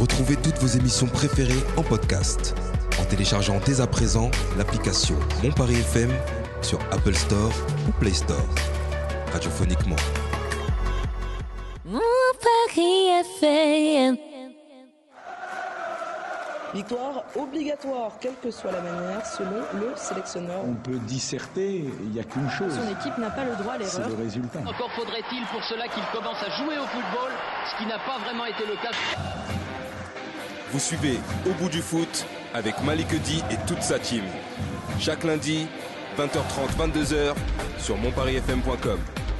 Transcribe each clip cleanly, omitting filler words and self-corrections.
Retrouvez toutes vos émissions préférées en podcast en téléchargeant dès à présent l'application Mon Paris FM sur Apple Store ou Play Store. Radiophoniquement. Mon Paris FM. Victoire obligatoire, quelle que soit la manière, selon le sélectionneur. On peut disserter, il n'y a qu'une chose. Son équipe n'a pas le droit à l'erreur. C'est le résultat. Encore faudrait-il pour cela qu'il commence à jouer au football, ce qui n'a pas vraiment été le cas. Vous suivez Au bout du foot avec Malik Edi et toute sa team. Chaque lundi, 20h30, 22h sur monparisfm.com.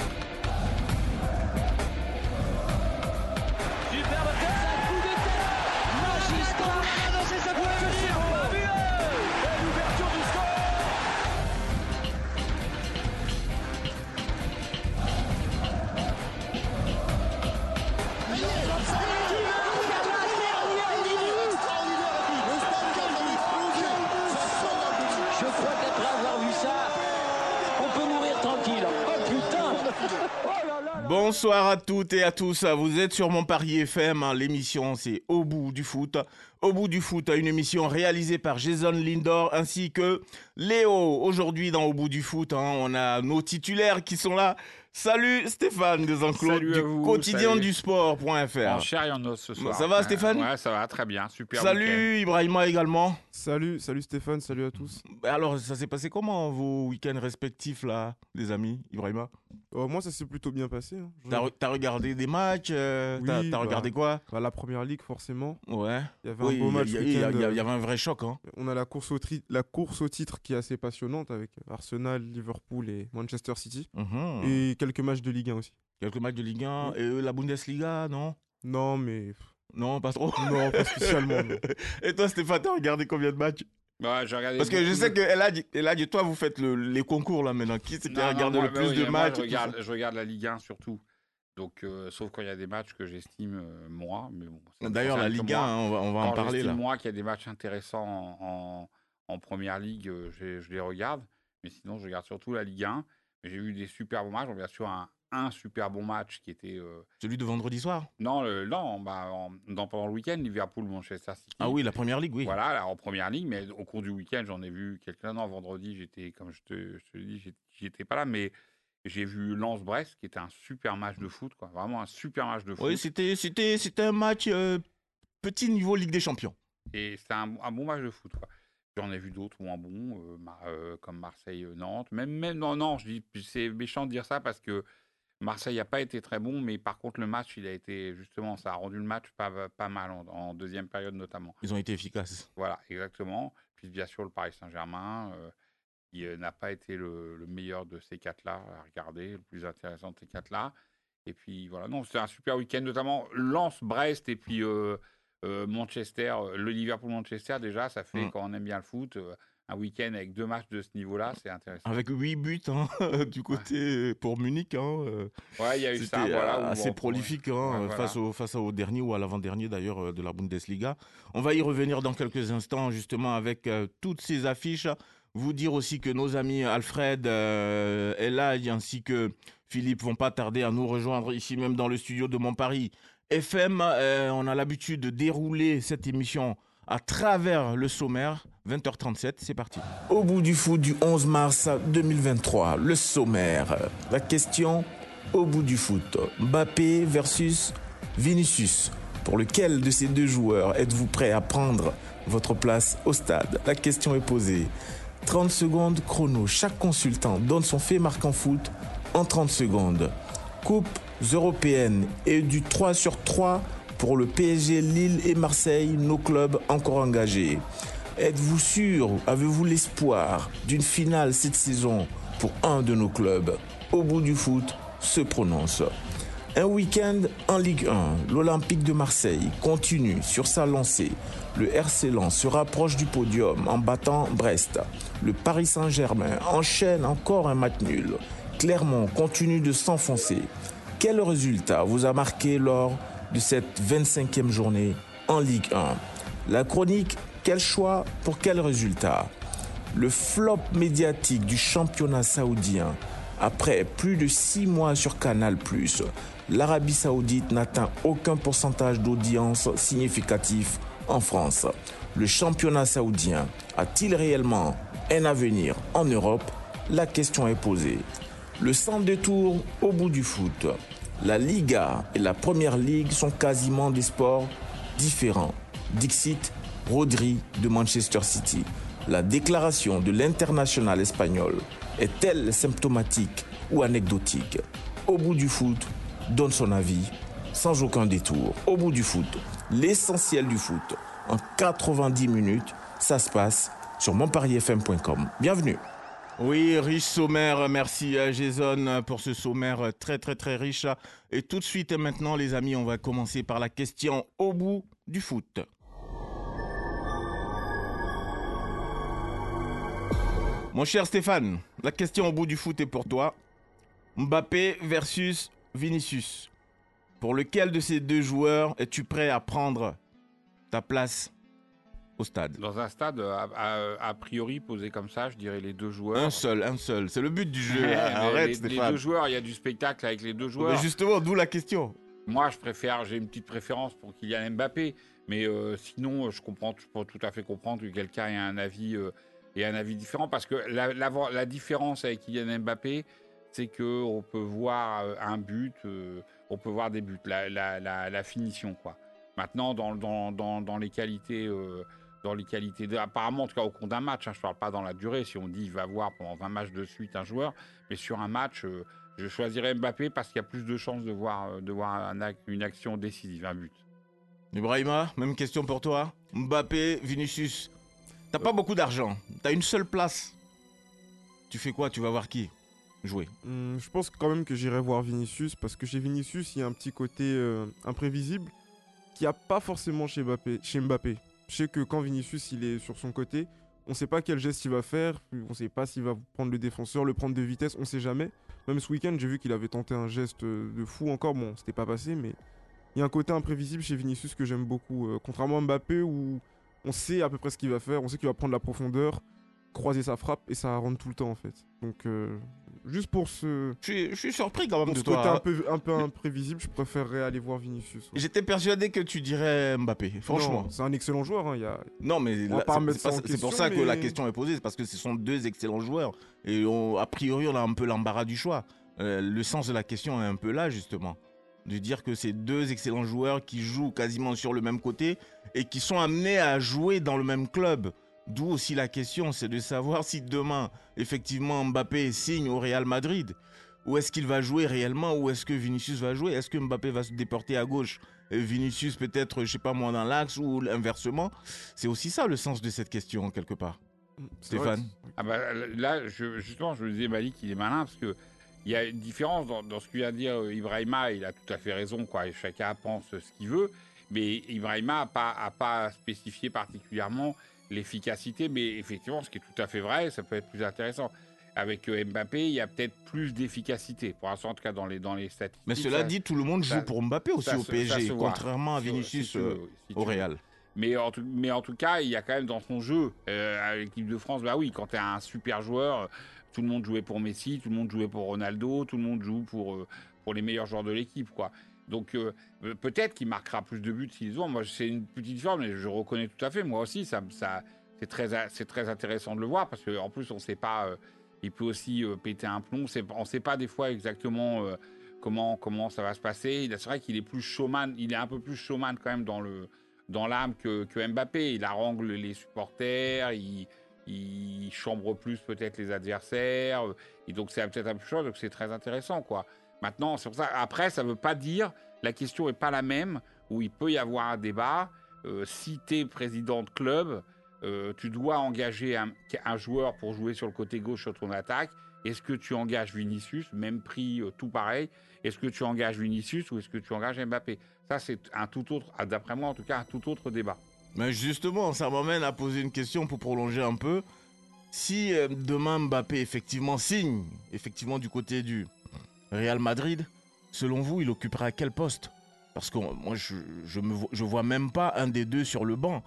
Bonsoir à toutes et à tous, vous êtes sur Mon Paris FM, l'émission c'est Au bout du foot. Au bout du foot, une émission réalisée par Jason Lindor ainsi que Léo. Aujourd'hui dans Au bout du foot, on a nos titulaires qui sont là. Salut Stéphane Desenclos du quotidien du sport.fr. En chair et en os ce soir. Ça va Stéphane ? Ouais, ça va très bien, super. Salut week-end. Ibrahima également. Salut Stéphane, salut à tous. Alors ça s'est passé comment vos week-ends respectifs là, les amis Ibrahima ? Moi ça s'est plutôt bien passé. Hein. T'as regardé des matchs Oui, t'as regardé quoi ? La première ligue forcément. Ouais. Il y avait un beau match. Il y avait un vrai choc. Hein. On a la course au titre qui est assez passionnante avec Arsenal, Liverpool et Manchester City. Et quelques matchs de Ligue 1 aussi. Quelques matchs de Ligue 1 et la Bundesliga, non ? Non mais... Non, pas trop. Non, pas spécialement. Non. Et toi Stéphane, t'as regardé combien de matchs ? Ouais, j'ai regardé. Parce que je sais que Eladj, toi vous faites les concours là maintenant. Qui c'est qui regarde le plus de matchs ? Je regarde la Ligue 1 surtout. Donc, sauf quand il y a des matchs que j'estime moi. Mais bon, d'ailleurs, la Ligue 1, on va en parler là. Moi, qu'il y a des matchs intéressants en première ligue, je les regarde. Mais sinon, je regarde surtout la Ligue 1. Mais j'ai vu des super bons matchs. On vient sur un super bon match qui était... Celui de vendredi soir ? Non, pendant le week-end, Liverpool-Manchester City. Ah oui, la première ligue, oui. Voilà, alors, en première ligue, mais au cours du week-end, j'en ai vu quelques-uns. Non, vendredi, j'étais, comme je te dis, j'étais pas là, mais j'ai vu Lens-Brest, qui était un super match de foot, quoi. Vraiment un super match de foot. Oui, c'était un match petit niveau Ligue des Champions. Et c'était un bon match de foot, quoi. J'en ai vu d'autres moins bons, comme Marseille-Nantes. Non, je dis, c'est méchant de dire ça parce que Marseille n'a pas été très bon, mais par contre, le match, il a été, justement, ça a rendu le match pas mal, en deuxième période notamment. Ils ont été efficaces. Voilà, exactement. Puis bien sûr, le Paris Saint-Germain, qui n'a pas été le meilleur de ces quatre-là à regarder, le plus intéressant de ces quatre-là. Et puis voilà, non, c'était un super week-end, notamment Lens-Brest et puis Manchester, le Liverpool-Manchester, déjà, ça fait, quand on aime bien le foot, un week-end avec 2 matchs de ce niveau-là, c'est intéressant. Avec 8 buts du côté pour Munich. Ouais, il y a eu ça. C'était voilà, assez prolifique face au dernier ou à l'avant-dernier d'ailleurs de la Bundesliga. On va y revenir dans quelques instants justement avec toutes ces affiches. Vous dire aussi que nos amis Alfred, Eladj ainsi que Philippe vont pas tarder à nous rejoindre ici même dans le studio de Mon Paris FM. On a l'habitude de dérouler cette émission à travers le sommaire. 20h37, c'est parti. Au bout du foot du 11 mars 2023, le sommaire. La question au bout du foot. Mbappé versus Vinicius. Pour lequel de ces deux joueurs êtes-vous prêt à prendre votre place au stade ? La question est posée. 30 secondes chrono. Chaque consultant donne son fait marquant foot en 30 secondes. Coupes européennes et du 3 sur 3 pour le PSG, Lille et Marseille, nos clubs encore engagés. Êtes-vous sûr, avez-vous l'espoir d'une finale cette saison pour un de nos clubs ? Au bout du foot se prononce. Un week-end en Ligue 1, l'Olympique de Marseille continue sur sa lancée. Le RC Lens se rapproche du podium en battant Brest. Le Paris Saint-Germain enchaîne encore un match nul. Clermont continue de s'enfoncer. Quel résultat vous a marqué lors de cette 25e journée en Ligue 1 ? La chronique, quel choix pour quel résultat ? Le flop médiatique du championnat saoudien. Après plus de 6 mois sur Canal+, l'Arabie Saoudite n'atteint aucun pourcentage d'audience significatif en France. Le championnat saoudien a-t-il réellement un avenir en Europe? La question est posée. Le sans détour au bout du foot. La Liga et la Première Ligue sont quasiment des sports différents. Dixit Rodri de Manchester City. La déclaration de l'international espagnol est-elle symptomatique ou anecdotique? Au bout du foot, donne son avis sans aucun détour. Au bout du foot, l'essentiel du foot. En 90 minutes, ça se passe sur monpariefm.com. Bienvenue. Oui, riche sommaire. Merci Jason pour ce sommaire très très très riche. Et tout de suite maintenant les amis, on va commencer par la question au bout du foot. Mon cher Stéphane, la question au bout du foot est pour toi. Mbappé versus Vinicius. Pour lequel de ces deux joueurs es-tu prêt à prendre ta place au stade? Dans un stade, a priori, posé comme ça, je dirais les deux joueurs. Un seul. C'est le but du jeu. Arrête, Stéphane. Les deux joueurs, il y a du spectacle avec les deux joueurs. Mais justement, d'où la question. Moi, j'ai une petite préférence pour Kylian Mbappé. Mais sinon, je peux tout à fait comprendre que quelqu'un ait un avis différent. Parce que la différence avec Kylian Mbappé, c'est qu'on peut voir un but, on peut voir des buts, la finition, quoi. Maintenant, dans les qualités, apparemment, en tout cas au cours d'un match, je ne parle pas dans la durée, si on dit il va voir pendant 20 matchs de suite un joueur, mais sur un match, je choisirais Mbappé parce qu'il y a plus de chances de voir une action décisive, un but. Ibrahima, même question pour toi. Mbappé, Vinicius, t'as pas beaucoup d'argent, t'as une seule place. Tu fais quoi? Tu vas voir qui jouer? Je pense quand même que j'irai voir Vinicius parce que chez Vinicius, il y a un petit côté imprévisible qu'il n'y a pas forcément chez Mbappé. Je sais que quand Vinicius il est sur son côté, on ne sait pas quel geste il va faire, on ne sait pas s'il va prendre le défenseur, le prendre de vitesse, on ne sait jamais. Même ce week-end, j'ai vu qu'il avait tenté un geste de fou encore, bon, c'était pas passé, mais il y a un côté imprévisible chez Vinicius que j'aime beaucoup. Contrairement à Mbappé où on sait à peu près ce qu'il va faire, on sait qu'il va prendre la profondeur, croiser sa frappe et ça rentre tout le temps en fait. Donc juste pour ce... Je suis surpris quand même de toi. Pour ce côté un peu imprévisible, je préférerais aller voir Vinicius. Ouais. J'étais persuadé que tu dirais Mbappé, franchement. C'est un excellent joueur. Hein, Non, mais c'est pour ça que la question est posée, c'est parce que ce sont deux excellents joueurs. Et a priori, on a un peu l'embarras du choix. Le sens de la question est un peu là, justement. De dire que c'est deux excellents joueurs qui jouent quasiment sur le même côté et qui sont amenés à jouer dans le même club. D'où aussi la question, c'est de savoir si demain, effectivement, Mbappé signe au Real Madrid, où est-ce qu'il va jouer réellement, où est-ce que Vinicius va jouer, est-ce que Mbappé va se déporter à gauche et Vinicius peut-être, je sais pas moi, dans l'axe ou inversement. C'est aussi ça le sens de cette question, quelque part. Stéphane? Là, justement, je me disais, Malik, il est malin, parce que il y a une différence dans ce que vient de dire Ibrahima, il a tout à fait raison, quoi, chacun pense ce qu'il veut, mais Ibrahima n'a pas spécifié particulièrement l'efficacité, mais effectivement, ce qui est tout à fait vrai, ça peut être plus intéressant. Avec Mbappé, il y a peut-être plus d'efficacité, pour l'instant, en tout cas dans les statistiques. Mais cela dit, tout le monde joue pour Mbappé aussi au PSG, contrairement à Vinicius au Real. Mais en tout cas, il y a quand même dans son jeu, à l'équipe de France, bah oui, quand tu es un super joueur, tout le monde jouait pour Messi, tout le monde jouait pour Ronaldo, tout le monde joue pour les meilleurs joueurs de l'équipe, quoi. Donc peut-être qu'il marquera plus de buts s'ils ont. Moi, c'est une petite différence, mais je reconnais tout à fait. Moi aussi, c'est très intéressant de le voir parce qu'en plus, on ne sait pas. Il peut aussi péter un plomb. On ne sait pas des fois exactement comment ça va se passer. C'est vrai qu'il est plus showman. Il est un peu plus showman quand même dans l'âme que Mbappé. Il harangue les supporters. Il chambre plus peut-être les adversaires. Et donc c'est peut-être un peu chose. Donc c'est très intéressant, quoi. Maintenant, c'est pour ça. Après, ça ne veut pas dire, la question n'est pas la même, où il peut y avoir un débat. Si tu es président de club, tu dois engager un joueur pour jouer sur le côté gauche sur ton attaque. Est-ce que tu engages Vinicius, même prix, tout pareil? Est-ce que tu engages Vinicius ou est-ce que tu engages Mbappé? Ça, c'est un tout autre, d'après moi en tout cas, un tout autre débat. Mais justement, ça m'amène à poser une question pour prolonger un peu. Si demain Mbappé effectivement signe, du côté du Real Madrid, selon vous, il occupera quel poste? Parce que moi, je vois même pas un des deux sur le banc.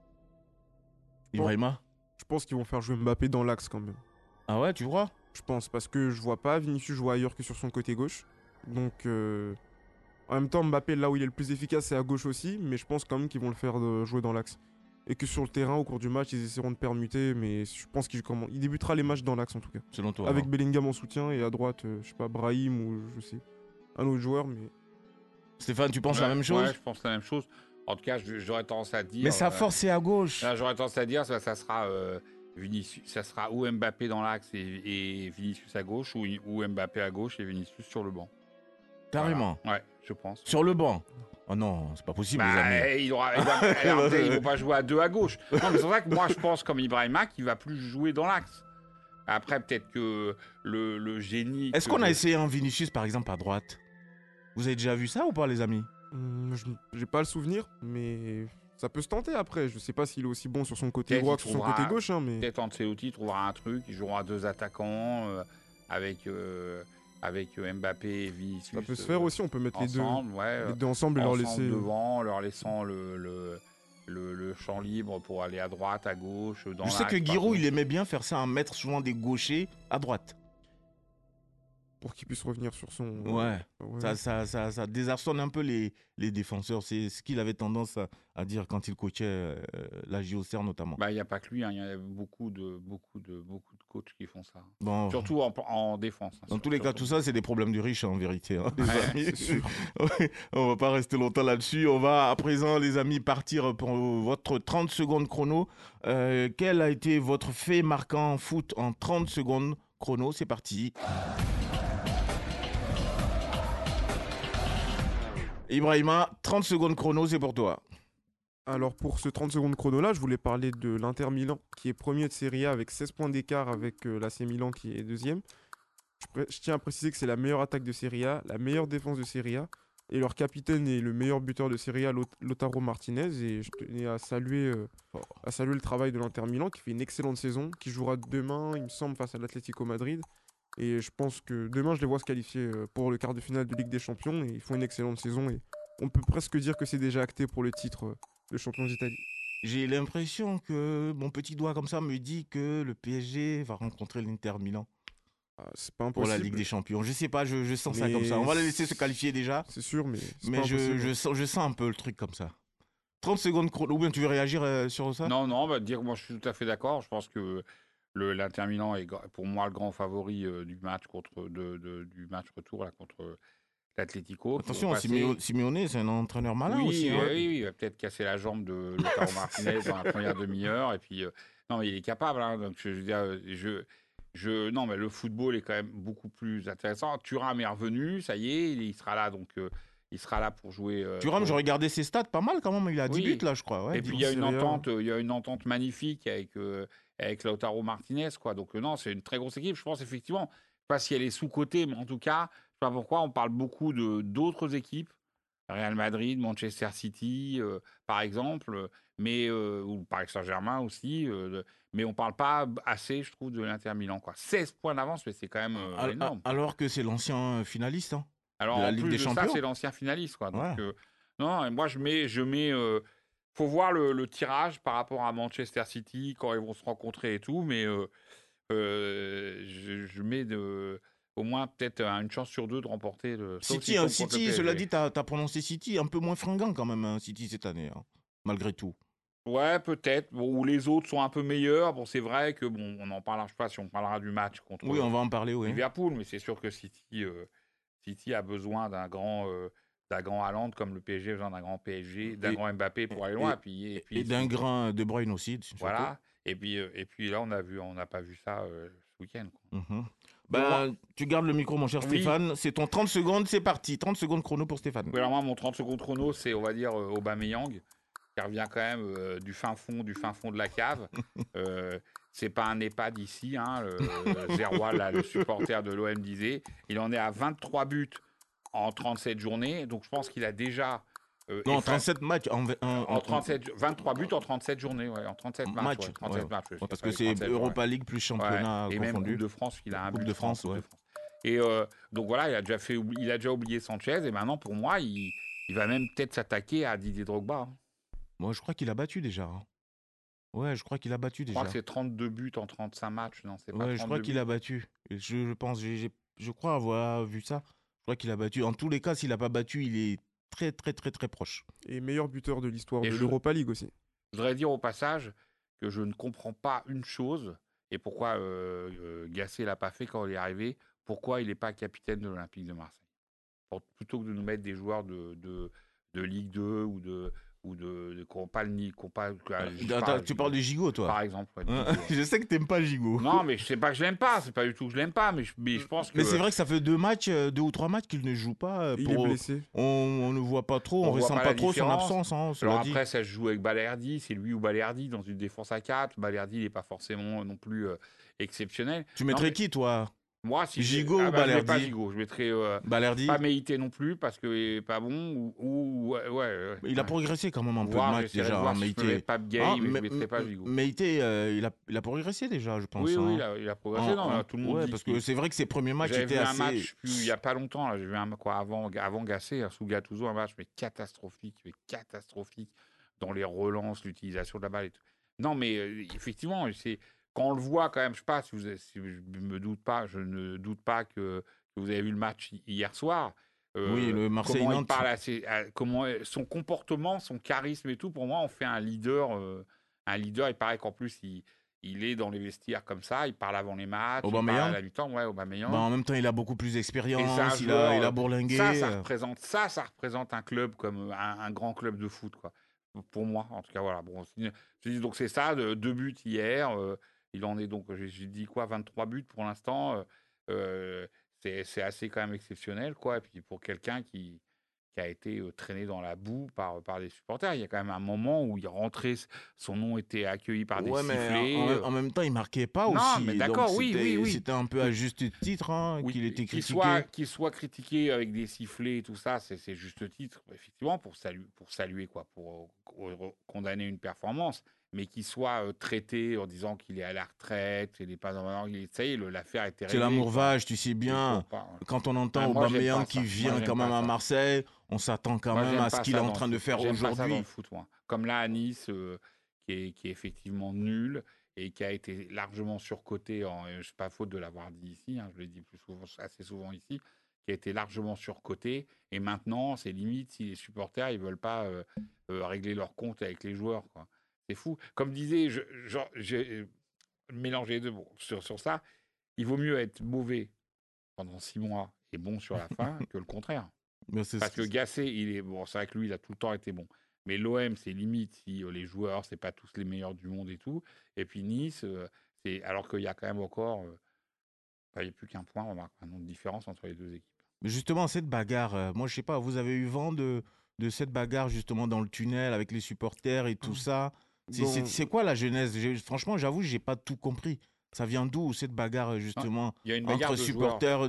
Ibrahima? Je pense qu'ils vont faire jouer Mbappé dans l'axe quand même. Ah ouais, tu vois? Je pense, parce que je vois pas Vinicius jouer ailleurs que sur son côté gauche. Donc, En même temps, Mbappé, là où il est le plus efficace, c'est à gauche aussi, mais je pense quand même qu'ils vont le faire jouer dans l'axe. Et que sur le terrain, au cours du match, ils essaieront de permuter, mais je pense il débutera les matchs dans l'axe en tout cas. Selon toi. Avec Bellingham en soutien et à droite, je sais pas, Brahim ou je sais, un autre joueur, mais... Stéphane, tu penses la même chose? Ouais, je pense la même chose. En tout cas, j'aurais tendance à dire... Mais sa force, c'est à gauche. Là, j'aurais tendance à dire ça sera Vinicius, ça sera ou Mbappé dans l'axe et Vinicius à gauche, ou Mbappé à gauche et Vinicius sur le banc. Carrément. Voilà. Ouais, je pense. Sur le banc. Oh non, c'est pas possible, les amis. Ils vont pas jouer à deux à gauche. Non, mais c'est vrai que moi, je pense comme Ibrahima qu'il va plus jouer dans l'axe. Après, peut-être que le génie... Est-ce qu'on a essayé un Vinicius, par exemple, à droite? Vous avez déjà vu ça ou pas, les amis? J'ai pas le souvenir, mais ça peut se tenter après. Je sais pas s'il est aussi bon sur son côté droit que sur son côté gauche. Hein, mais... Peut-être Ancelotti trouvera un truc, il jouera à deux attaquants avec Mbappé et Vinicius. Ça peut se faire aussi, on peut mettre ensemble, les deux ensemble et leur laisser... devant, leur laissant le champ libre pour aller à droite, à gauche, dans l'axe. Je sais que Giroud, il aimait bien faire ça, mettre souvent des gauchers à droite. Pour qu'il puisse revenir sur son... Ouais. Ça désarçonne un peu les défenseurs. C'est ce qu'il avait tendance à dire quand il coachait la JOCR notamment. Il n'y a pas que lui, il y a beaucoup de coachs qui font ça. Bon. Surtout en défense. Dans tous les cas, tout ça, c'est des problèmes du riche, en vérité. Hein, les amis. C'est sûr. On va pas rester longtemps là-dessus. On va à présent, les amis, partir pour votre 30 secondes chrono. Quel a été votre fait marquant en foot en 30 secondes chrono? C'est parti. Ibrahima, 30 secondes chrono, c'est pour toi. Alors pour ce 30 secondes chrono là, je voulais parler de l'Inter Milan qui est premier de Serie A avec 16 points d'écart avec l'AC Milan qui est deuxième. Je tiens à préciser que c'est la meilleure attaque de Serie A, la meilleure défense de Serie A et leur capitaine est le meilleur buteur de Serie A, Lautaro Martinez, et je tenais à saluer le travail de l'Inter Milan qui fait une excellente saison, qui jouera demain, il me semble, face à l'Atlético Madrid. Et je pense que demain, je les vois se qualifier pour le quart de finale de Ligue des Champions. Et ils font une excellente saison. Et on peut presque dire que c'est déjà acté pour le titre de champion d'Italie. J'ai l'impression que mon petit doigt comme ça me dit que le PSG va rencontrer l'Inter Milan. C'est pas impossible. Pour la Ligue des Champions. Je sais pas, je sens ça comme ça. On va les laisser se qualifier déjà. C'est sûr, mais je sens un peu le truc comme ça. 30 secondes chrono. Ou bien tu veux réagir sur ça? Non, dire moi je suis tout à fait d'accord. Je pense que l'Inter Milan est pour moi le grand favori du match du match retour là, contre l'Atlético. Attention, Simeone, c'est un entraîneur malin aussi. Hein. Oui, il va peut-être casser la jambe de Lautaro Martinez dans la première demi-heure. Et puis, non, mais il est capable. Hein, donc, je veux dire, non, mais le football est quand même beaucoup plus intéressant. Thuram est revenu, ça y est, il sera là. Donc, il sera là pour jouer. Thuram, je regardais ses stats pas mal quand même. Il a 10 buts là, je crois. Ouais, et puis, il y a une entente magnifique avec Lautaro Martinez, quoi. Donc, non, c'est une très grosse équipe. Je pense, effectivement, pas si elle est sous-cotée, mais en tout cas, je sais pas pourquoi, on parle beaucoup d'autres équipes. Real Madrid, Manchester City, par exemple, mais, ou Paris Saint-Germain aussi, mais on ne parle pas assez, je trouve, de l'Inter Milan, quoi. 16 points d'avance, mais c'est quand même énorme. Alors que c'est l'ancien finaliste Alors, de la en Ligue plus des de Champions. ça, c'est l'ancien finaliste, quoi. Donc, Ouais. non, et moi, je mets faut voir le tirage par rapport à Manchester City, quand ils vont se rencontrer et tout, mais je mets au moins peut-être une chance sur deux de remporter le City. Cela dit, tu as prononcé City un peu moins fringant quand même, City cette année, hein, malgré tout. Ouais, peut-être. Bon, où les autres sont un peu meilleurs. Bon, c'est vrai que on en parlera, je sais pas si on parlera du match contre Oui, on va en parler, oui. Liverpool, mais c'est sûr que City a besoin d'un grand Haaland comme le PSG a besoin d'un grand PSG, d'un grand Mbappé pour aller loin. Et d'un grand De Bruyne aussi. Voilà. Et puis là, on n'a pas vu ça ce week-end. Tu gardes le micro, mon cher Stéphane. C'est ton 30 secondes, c'est parti. 30 secondes chrono pour Stéphane. Oui, alors moi, mon 30 secondes chrono, c'est, on va dire, Aubameyang, qui revient quand même du fin fond de la cave. C'est pas un EHPAD ici, hein, Zeroual, le supporter de l'OM disait. Il en est à 23 buts en 37 journées. Donc, je pense qu'il a déjà... 37 matchs. 23 buts en 37 journées, ouais, en 37 matchs. Ouais, 37 matchs parce que c'est Europa League plus championnat et confondu. même Coupe de France, il a un Coupe but. de France, ouais. Et donc voilà, il a déjà oublié Sanchez. Et maintenant, pour moi, il va même peut-être s'attaquer à Didier Drogba. Moi, je crois qu'il a battu déjà. Ouais, je crois qu'il a battu déjà. Je crois que c'est 32 buts en 35 matchs. Non, c'est pas 32 je crois qu'il a battu. Je pense, je crois avoir vu ça. Je crois qu'il a battu. En tous les cas, s'il n'a pas battu, il est très, très, très, très proche. Et meilleur buteur de l'histoire Et de je- l'Europa League aussi. Je voudrais dire au passage que je ne comprends pas une chose, et pourquoi Gasset l'a pas fait quand il est arrivé, pourquoi il n'est pas capitaine de l'Olympique de Marseille. Plutôt que de nous mettre des joueurs de Ligue 2 ou qui n'ont pas le nid, qui n'ont pas... Tu parles de Gigot, toi. Par exemple. Ouais, de Hein, Gigot, ouais. je sais que t'aimes pas Gigot. Non, mais je sais pas que je l'aime pas. C'est pas du tout que je l'aime pas, mais je pense que. Mais c'est vrai que ça fait 2 ou 3 matchs qu'il ne joue pas. Il est blessé. On ne voit pas trop, on ne voit ressent pas pas la trop son différence. absence. Hein, cela Alors dit. après, ça se joue avec Balerdi. C'est lui ou Balerdi dans une défense à 4. Balerdi, il n'est pas forcément non plus exceptionnel. Tu mettrais Non, mais qui, toi? moi, si Gigot ou je mets pas Balerdi? Gigot. Je mettrais Balerdi? pas Meïté non plus parce qu'il n'est pas bon. Ouais. Il a progressé quand même un peu de Voir, match j'essaierai de déjà. voir hein, si je peux Meïté. mettre Pape Gay, mais je ne mettrais pas Gigot. Meïté, il a progressé déjà, je pense. Oui, hein. il a progressé. Non, tout le monde ouais, dit parce qu'il- que c'est vrai que ses premiers matchs J'avais étaient vu un assez. match il n'y a pas longtemps, là, j'ai vu avant Gasset, sous Gattuso, un match mais catastrophique dans les relances, l'utilisation de la balle et tout. Non, mais effectivement, quand on le voit quand même, je sais pas si je ne doute pas que vous avez vu le match hier soir. Oui, le Marseille-Nantes. Comment il parle comment son comportement, son charisme et tout, pour moi, on fait un leader. Il paraît qu'en plus, il est dans les vestiaires comme ça, il parle avant les matchs, il parle à la mi-temps, ouais, Aubameyang. En même temps, il a beaucoup plus d'expérience, il joueur, a bourlingué. Ça représente un club comme un grand club de foot, quoi. Pour moi, en tout cas, voilà. Bon, je dis donc c'est ça, 2 buts hier. Il en est donc, j'ai dit quoi, 23 buts pour l'instant. C'est assez quand même exceptionnel, quoi. Et puis pour quelqu'un qui a été traîné dans la boue par des supporters. Il y a quand même un moment où il rentrait, son nom était accueilli par des sifflets. En même temps, il marquait pas Non, aussi. mais d'accord, donc oui. C'était un peu à juste titre qu'il était critiqué. Qu'il soit critiqué avec des sifflets et tout ça, c'est juste titre, effectivement, pour saluer, quoi, pour condamner une performance. Mais qu'il soit traité en disant qu'il est à la retraite, il n'est pas dans ça y est, l'affaire était réglée. C'est l'amour vache, tu sais bien. Quand on entend Aubameyang qui vient quand même à Marseille, on s'attend quand même à ce qu'il est en train de faire aujourd'hui. Pas ça dans le foot, moi. Comme là à Nice, qui est effectivement nul et qui a été largement surcoté. C'est pas faute de l'avoir dit ici, hein, je l'ai dit assez souvent ici, qui a été largement surcoté. Et maintenant, c'est limite si les supporters ils veulent pas régler leur compte avec les joueurs, quoi. C'est fou. Comme disait, j'ai mélangé les deux sur ça. Il vaut mieux être mauvais pendant 6 mois et bon sur la fin que le contraire. Parce que Gasset, c'est vrai que lui, il a tout le temps été bon. Mais l'OM, c'est limite si les joueurs, c'est pas tous les meilleurs du monde et tout. Et puis Nice, alors qu'il y a quand même encore, il n'y a plus qu'un point, remarque, un nombre de différence entre les deux équipes. Justement, cette bagarre, moi je sais pas, vous avez eu vent de cette bagarre justement dans le tunnel avec les supporters et tout ça. C'est quoi la genèse? Franchement, j'avoue, j'ai pas tout compris. Ça vient d'où cette bagarre justement Il y a une bagarre entre de supporters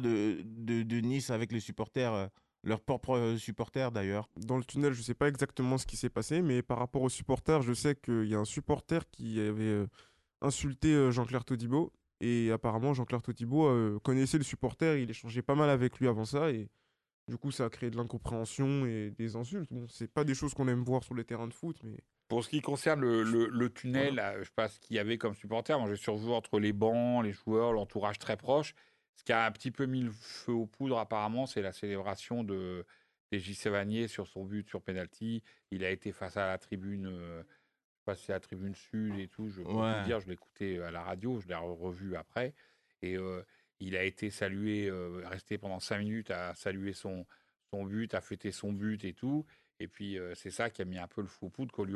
de Nice avec les supporters, leurs propres supporters d'ailleurs? Dans le tunnel, je sais pas exactement ce qui s'est passé, mais par rapport aux supporters, je sais qu'il y a un supporter qui avait insulté Jean-Claire Todibo. Et apparemment, Jean-Claire Todibo connaissait le supporter, il échangeait pas mal avec lui avant ça. Et du coup, ça a créé de l'incompréhension et des insultes. Bon, c'est pas des choses qu'on aime voir sur les terrains de foot, mais... Pour ce qui concerne le tunnel, je ne sais pas ce qu'il y avait comme supporter. Moi, j'ai survu entre les bancs, les joueurs, l'entourage très proche. Ce qui a un petit peu mis le feu aux poudres, apparemment, c'est la célébration de J. Savanier sur son but sur penalty. Il a été face à la tribune, je ne sais pas si c'est la tribune sud et tout. Je peux vous dire, je l'ai écouté à la radio, je l'ai revu après. Et il a été salué, resté pendant 5 minutes à saluer son but, à fêter son but et tout. Et puis, c'est ça qui a mis un peu le fou aux poudres que lui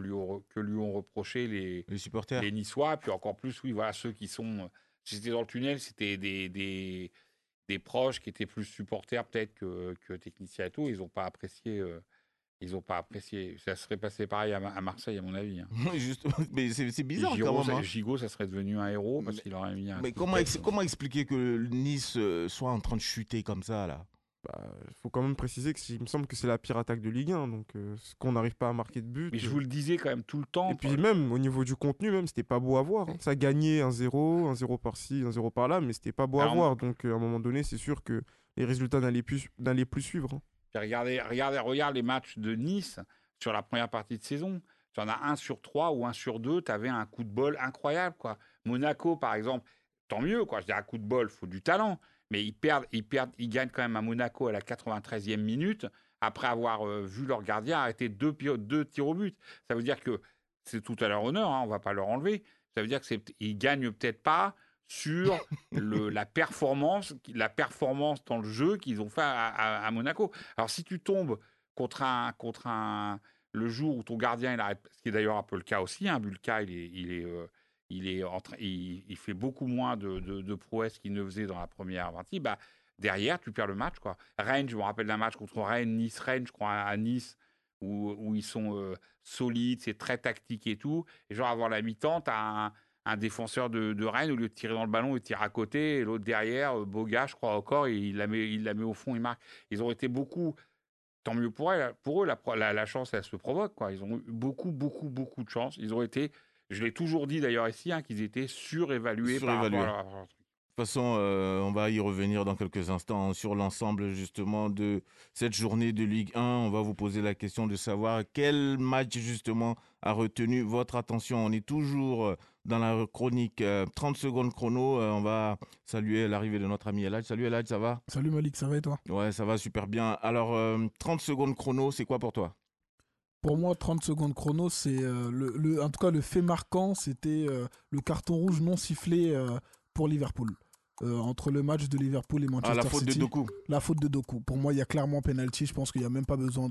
ont reproché les supporters, les Niçois. Puis encore plus, oui, voilà, ceux qui sont... Si c'était dans le tunnel, c'était des proches qui étaient plus supporters peut-être que techniciens et tout. Ils n'ont pas apprécié... Ça serait passé pareil à Marseille, à mon avis. Hein. Mais c'est bizarre quand même. Gigot, ça serait devenu un héros parce qu'il aurait mis un... Mais comment expliquer que Nice soit en train de chuter comme ça, là? Faut quand même préciser qu'il me semble que c'est la pire attaque de Ligue 1, donc qu'on n'arrive pas à marquer de but. Mais je vous le disais quand même tout le temps. Et puis même au niveau du contenu, même c'était pas beau à voir. Hein. Ça gagnait 1-0, 1-0 par-ci, 1-0 par-là, mais c'était pas beau à voir. Donc à un moment donné, c'est sûr que les résultats n'allaient plus suivre. Hein. Regarde les matchs de Nice sur la première partie de saison. Tu en as 1 sur 3 ou 1 sur 2, tu avais un coup de bol incroyable, quoi. Monaco, par exemple, tant mieux, quoi. Je dis un coup de bol, il faut du talent. Mais ils gagnent quand même à Monaco à la 93e minute, après avoir vu leur gardien arrêter 2 tirs au but. Ça veut dire que c'est tout à leur honneur, on ne va pas leur enlever. Ça veut dire qu'ils ne gagnent peut-être pas sur la performance dans le jeu qu'ils ont fait à Monaco. Alors, si tu tombes contre le jour où ton gardien, il arrête, ce qui est d'ailleurs un peu le cas aussi, Bulka, il fait beaucoup moins de prouesses qu'il ne faisait dans la première partie, derrière, tu perds le match, quoi. Rennes, je me rappelle d'un match contre Rennes, Nice-Rennes, je crois, à Nice, où ils sont solides, c'est très tactique et tout. Et genre, avant la mi-temps, tu as un défenseur de Rennes, au lieu de tirer dans le ballon, il tire à côté, et l'autre derrière, Boga, je crois encore, et il la met au fond, il marque. Ils ont été beaucoup... Tant mieux pour eux, la chance, elle se provoque, quoi. Ils ont eu beaucoup de chance. Ils ont été, je l'ai toujours dit d'ailleurs ici, qu'ils étaient surévalués. Par rapport à leur... De toute façon, on va y revenir dans quelques instants sur l'ensemble justement de cette journée de Ligue 1. On va vous poser la question de savoir quel match justement a retenu votre attention. On est toujours dans la chronique 30 secondes chrono. On va saluer l'arrivée de notre ami Eladj. Salut Eladj, ça va? Salut Malik, ça va et toi? Ouais, ça va super bien. Alors, 30 secondes chrono, c'est quoi pour toi? Pour moi, 30 secondes chrono, c'est en tout cas le fait marquant, c'était le carton rouge non sifflé pour Liverpool. Entre le match de Liverpool et Manchester City. La faute de Doku. La faute de Doku. Pour moi, il y a clairement penalty. Je pense qu'il n'y a même pas besoin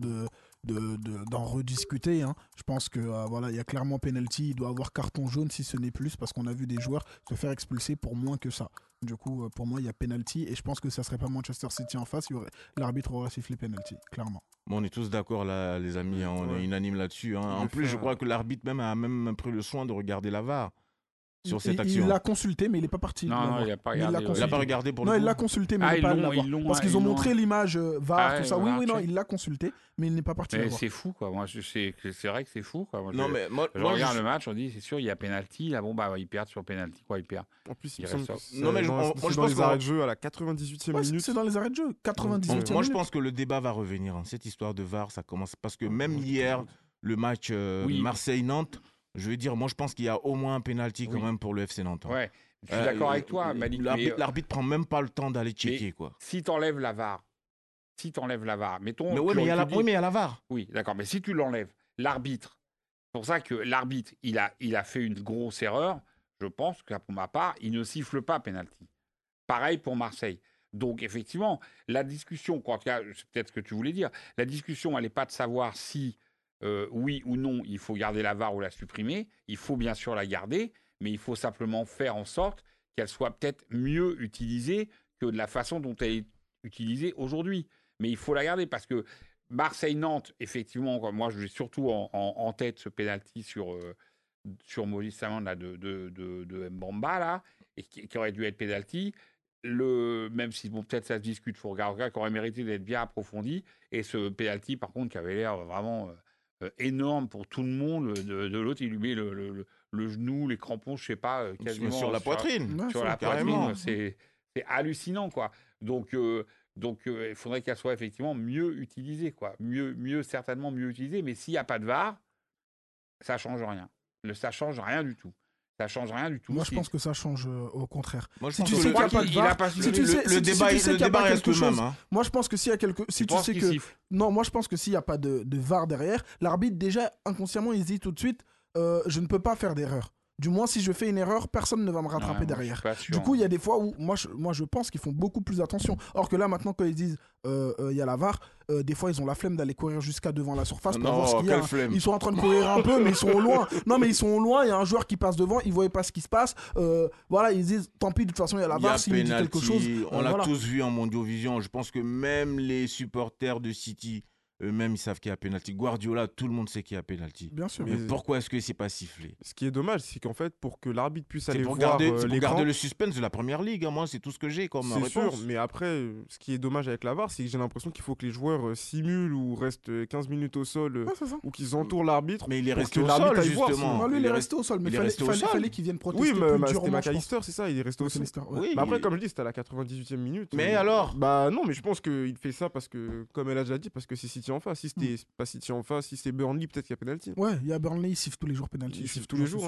d'en rediscuter. Je pense que il y a clairement penalty. Il doit avoir carton jaune si ce n'est plus, parce qu'on a vu des joueurs se faire expulser pour moins que ça. Du coup, pour moi, il y a penalty. Et je pense que ça ne serait pas Manchester City en face. L'arbitre aurait sifflé penalty, clairement. Bon, on est tous d'accord là, les amis. On est unanime là-dessus. En plus, je crois que l'arbitre a même pris le soin de regarder la VAR. Sur cette action. Il l'a consulté, mais il n'est pas parti. Non, il n'a pas regardé. Il n'a pas regardé pour le coup. Non, il l'a consulté, mais il n'est pas allé la voir. Parce qu'ils ont montré l'image VAR, tout ça. Oui, non, il l'a consulté, mais il n'est pas parti la voir. C'est fou, quoi. Moi, c'est vrai que c'est fou, quoi. Moi, je regarde le match, on dit, c'est sûr, il y a penalty. Là, ils perdent sur penalty, quoi. Ils perdent. En plus, il reste non, mais moi, je pense dans les arrêts de jeu à la 98e minute. C'est dans les arrêts de jeu, 98e minute. Moi, je pense que le débat va revenir. Cette histoire de VAR, ça commence parce que même hier, le match Marseille-Nantes. Je veux dire, moi, je pense qu'il y a au moins un penalty quand même pour le FC Nantes. Ouais, je suis d'accord avec toi, Malik. L'arbitre prend même pas le temps d'aller checker, quoi. Si t'enlèves la VAR, mettons... Mais il y a la VAR. Oui, d'accord, mais si tu l'enlèves, l'arbitre, c'est pour ça que l'arbitre, il a fait une grosse erreur. Je pense que, pour ma part, il ne siffle pas penalty. Pareil pour Marseille. Donc, effectivement, la discussion, c'est peut-être ce que tu voulais dire, la discussion, elle n'est pas de savoir si... oui ou non, il faut garder la VAR ou la supprimer. Il faut bien sûr la garder, mais il faut simplement faire en sorte qu'elle soit peut-être mieux utilisée que de la façon dont elle est utilisée aujourd'hui. Mais il faut la garder parce que Marseille-Nantes, effectivement, moi je l'ai surtout en tête ce penalty sur Maurice Saman de Mbamba, là, et qui aurait dû être penalty. Même si peut-être ça se discute, il faut regarder, qui aurait mérité d'être bien approfondi. Et ce penalty, par contre, qui avait l'air vraiment... énorme pour tout le monde. De l'autre, il lui met le genou, les crampons, je sais pas, quasiment sur la poitrine. Sur la poitrine, c'est hallucinant, quoi. Donc, il faudrait qu'elle soit effectivement mieux utilisée, quoi. Certainement mieux utilisée. Mais s'il n'y a pas de VAR, ça change rien. Ça change rien du tout. Ça change rien du tout. Moi, je pense que ça change au contraire. Moi, si tu sais qu'il n'y a pas de VAR, le débat reste le même. Moi, je pense que s'il y a quelque... moi, je pense que s'il n'y a pas de VAR derrière, l'arbitre, déjà, inconsciemment, il se dit tout de suite, je ne peux pas faire d'erreur. Du moins, si je fais une erreur, personne ne va me rattraper derrière. Du coup, il y a des fois où, moi, je pense qu'ils font beaucoup plus attention. Or que là, maintenant, quand ils disent il y a la VAR, des fois, ils ont la flemme d'aller courir jusqu'à devant la surface pour voir ce qu'il y a. Ils sont en train de courir un peu, mais ils sont au loin. Non, mais ils sont au loin. Il y a un joueur qui passe devant. Ils ne voient pas ce qui se passe. Voilà, ils disent tant pis, de toute façon, il y a la VAR. S'il dit quelque chose. On l'a tous vu en Mondiovision. Je pense que même les supporters de City, eux-mêmes, ils savent qu'il y a penalty. Guardiola, tout le monde sait qu'il y a penalty. Bien sûr. Mais pourquoi est-ce que c'est pas sifflé? Ce qui est dommage, c'est qu'en fait, pour que l'arbitre puisse aller voir pour garder le suspense de la première ligue. Moi, c'est tout ce que j'ai comme réponse. C'est sûr, mais après, ce qui est dommage avec la VAR, c'est que j'ai l'impression qu'il faut que les joueurs simulent ou restent 15 minutes au sol ou qu'ils entourent l'arbitre. Mais il est resté au sol, justement. Lui, il est resté au sol, mais il fallait qu'il vienne protester. Oui, mais c'était McAllister, c'est ça, il est resté au sol. Mais après, comme je dis, c'était à la 98e minute. Mais alors? Bah non, mais je pense qu'il fait ça parce que, comme elle a déjà dit, parce que c'est City en face. Si c'était pas City en face, si c'est Burnley, peut-être qu'il y a penalty. Ouais, il y a Burnley, il siffle tous les jours penalty. Il siffle tous les jours.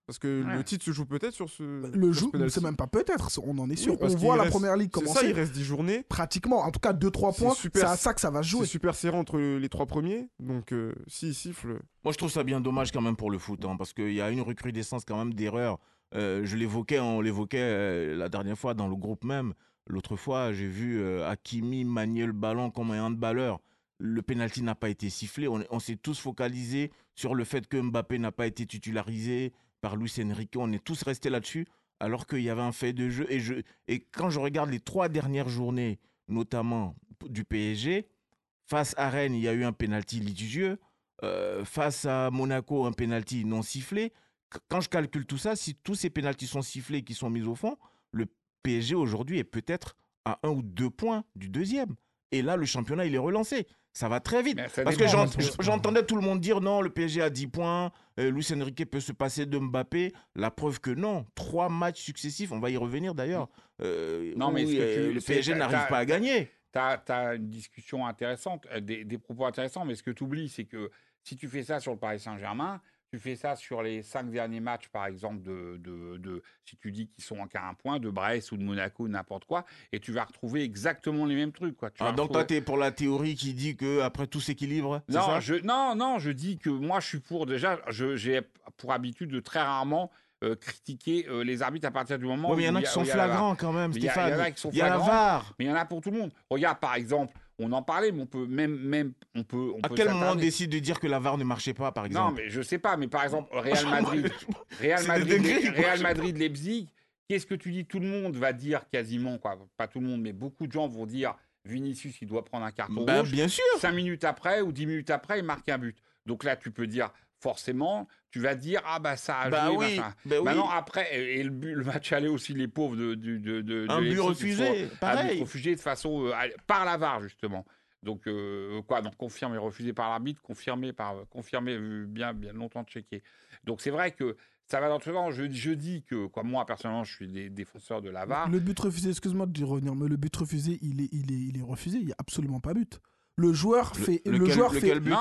Parce que le titre se joue peut-être sur ce. C'est même pas peut-être, on en est sûr. Oui, on voit la première ligue commencer. C'est ça, il reste 10 journées. Pratiquement, en tout cas 2-3 points, c'est à ça que ça va se jouer. C'est super serré entre les 3 premiers, donc s'ils sifflent. Moi, je trouve ça bien dommage quand même pour le foot, hein, parce qu'il y a une recrudescence quand même d'erreurs. On l'évoquait la dernière fois dans le groupe même. L'autre fois, j'ai vu Hakimi manier le ballon comme un handballeur. Le pénalty n'a pas été sifflé. On s'est tous focalisés sur le fait que Mbappé n'a pas été titularisé par Luis Enrique. On est tous restés là-dessus, alors qu'il y avait un fait de jeu. Et quand je regarde les 3 dernières journées, notamment du PSG, face à Rennes, il y a eu un pénalty litigieux. Face à Monaco, un pénalty non sifflé. Quand je calcule tout ça, si tous ces pénaltys sont sifflés et qui sont mis au fond, le PSG aujourd'hui est peut-être à 1 ou 2 points du deuxième. Et là, le championnat, il est relancé. Ça va très vite. Parce que j'entendais tout le monde dire non, le PSG a 10 points, Luis Enrique peut se passer de Mbappé. La preuve que non. 3 matchs successifs, on va y revenir d'ailleurs, le PSG n'arrive pas à gagner. Tu as une discussion intéressante, des propos intéressants, mais ce que tu oublies, c'est que si tu fais ça sur le Paris Saint-Germain, tu fais ça sur les 5 derniers matchs, par exemple, si tu dis qu'ils sont qu'à 1 point, de Brest ou de Monaco, n'importe quoi, et tu vas retrouver exactement les mêmes trucs. Quoi. Donc toi, tu es pour la théorie qui dit qu'après tout s'équilibre? Non, je dis que moi, je suis pour. Déjà, j'ai pour habitude de très rarement critiquer les arbitres à partir du moment où... Oui, mais il y en a qui sont flagrants quand même, Stéphane. Il y en a qui sont flagrants, la VAR. Mais il y en a pour tout le monde. Regarde, par exemple... On en parlait, mais on peut même à quel moment on décide de dire que la VAR ne marchait pas, par exemple? Non, mais je sais pas. Mais par exemple, Real Madrid, Leipzig. Qu'est-ce que tu dis? Tout le monde va dire quasiment, quoi. Pas tout le monde, mais beaucoup de gens vont dire Vinicius, il doit prendre un carton rouge. Bien sûr. 5 minutes après ou 10 minutes après, il marque un but. Donc là, tu peux dire. Forcément, tu vas dire ça a joué. Oui, Maintenant, après, et le match aller aussi, les pauvres de un but refusé, pareil. Un but refusé de façon par la VAR justement. Donc donc confirmé, refusé par l'arbitre, confirmé bien longtemps checké. Donc c'est vrai que ça va dans tout le temps. Je dis que moi personnellement, je suis des défenseurs de la VAR. Le but refusé, excuse-moi de revenir, mais le but refusé, il est refusé. Il n'y a absolument pas but. Le joueur fait. Le joueur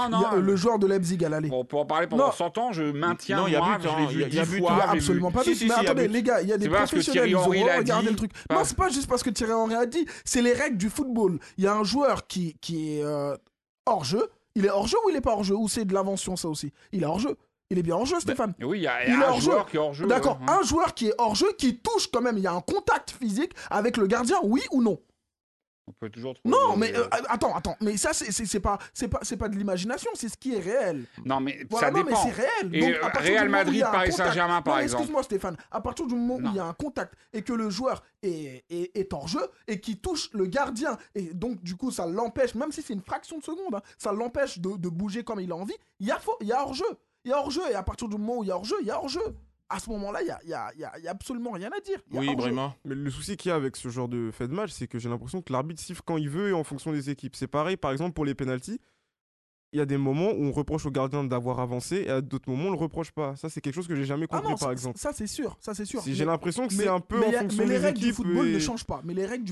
de Leipzig à l'aller. On peut en parler pendant 100 ans, je maintiens. Non, il y a but. Il y a absolument pas but. Mais attendez, les gars, il y a des professionnels. Ils ont regardé le truc. Non, c'est pas juste parce que Thierry Henry a dit. C'est les règles du football. Il y a un joueur qui est hors jeu. Il est hors jeu ou il est pas hors jeu? Ou c'est de l'invention, ça aussi? Il est hors jeu. Il est bien hors jeu, Stéphane. Oui, il y a un joueur qui est hors jeu. D'accord, un joueur qui est hors jeu, qui touche quand même. Il y a un contact physique avec le gardien, oui ou non? On peut toujours trouver mais attends, mais ça c'est pas de l'imagination, c'est ce qui est réel. Non, mais ça dépend. Mais c'est réel. Et donc, Real Madrid, Paris Saint-Germain, par exemple. Excuse-moi, Stéphane. À partir du moment où il y a un contact et que le joueur est hors jeu et qui touche le gardien, et donc du coup ça l'empêche, même si c'est une fraction de seconde, ça l'empêche de bouger comme il a envie. Il y a hors jeu. Il y a hors jeu, et à partir du moment où il y a hors jeu, il y a hors jeu. À ce moment-là, il y a absolument rien à dire. Oui, vraiment. Mais le souci qu'il y a avec ce genre de fait de match, c'est que j'ai l'impression que l'arbitre siffle quand il veut et en fonction des équipes. C'est pareil, par exemple, pour les pénaltys. Il y a des moments où on reproche au gardien d'avoir avancé et à d'autres moments on le reproche pas. Ça, c'est quelque chose que j'ai jamais compris, par exemple. Ça, c'est sûr. J'ai l'impression que c'est un peu en fonction des équipes. Mais les règles du football ne changent pas.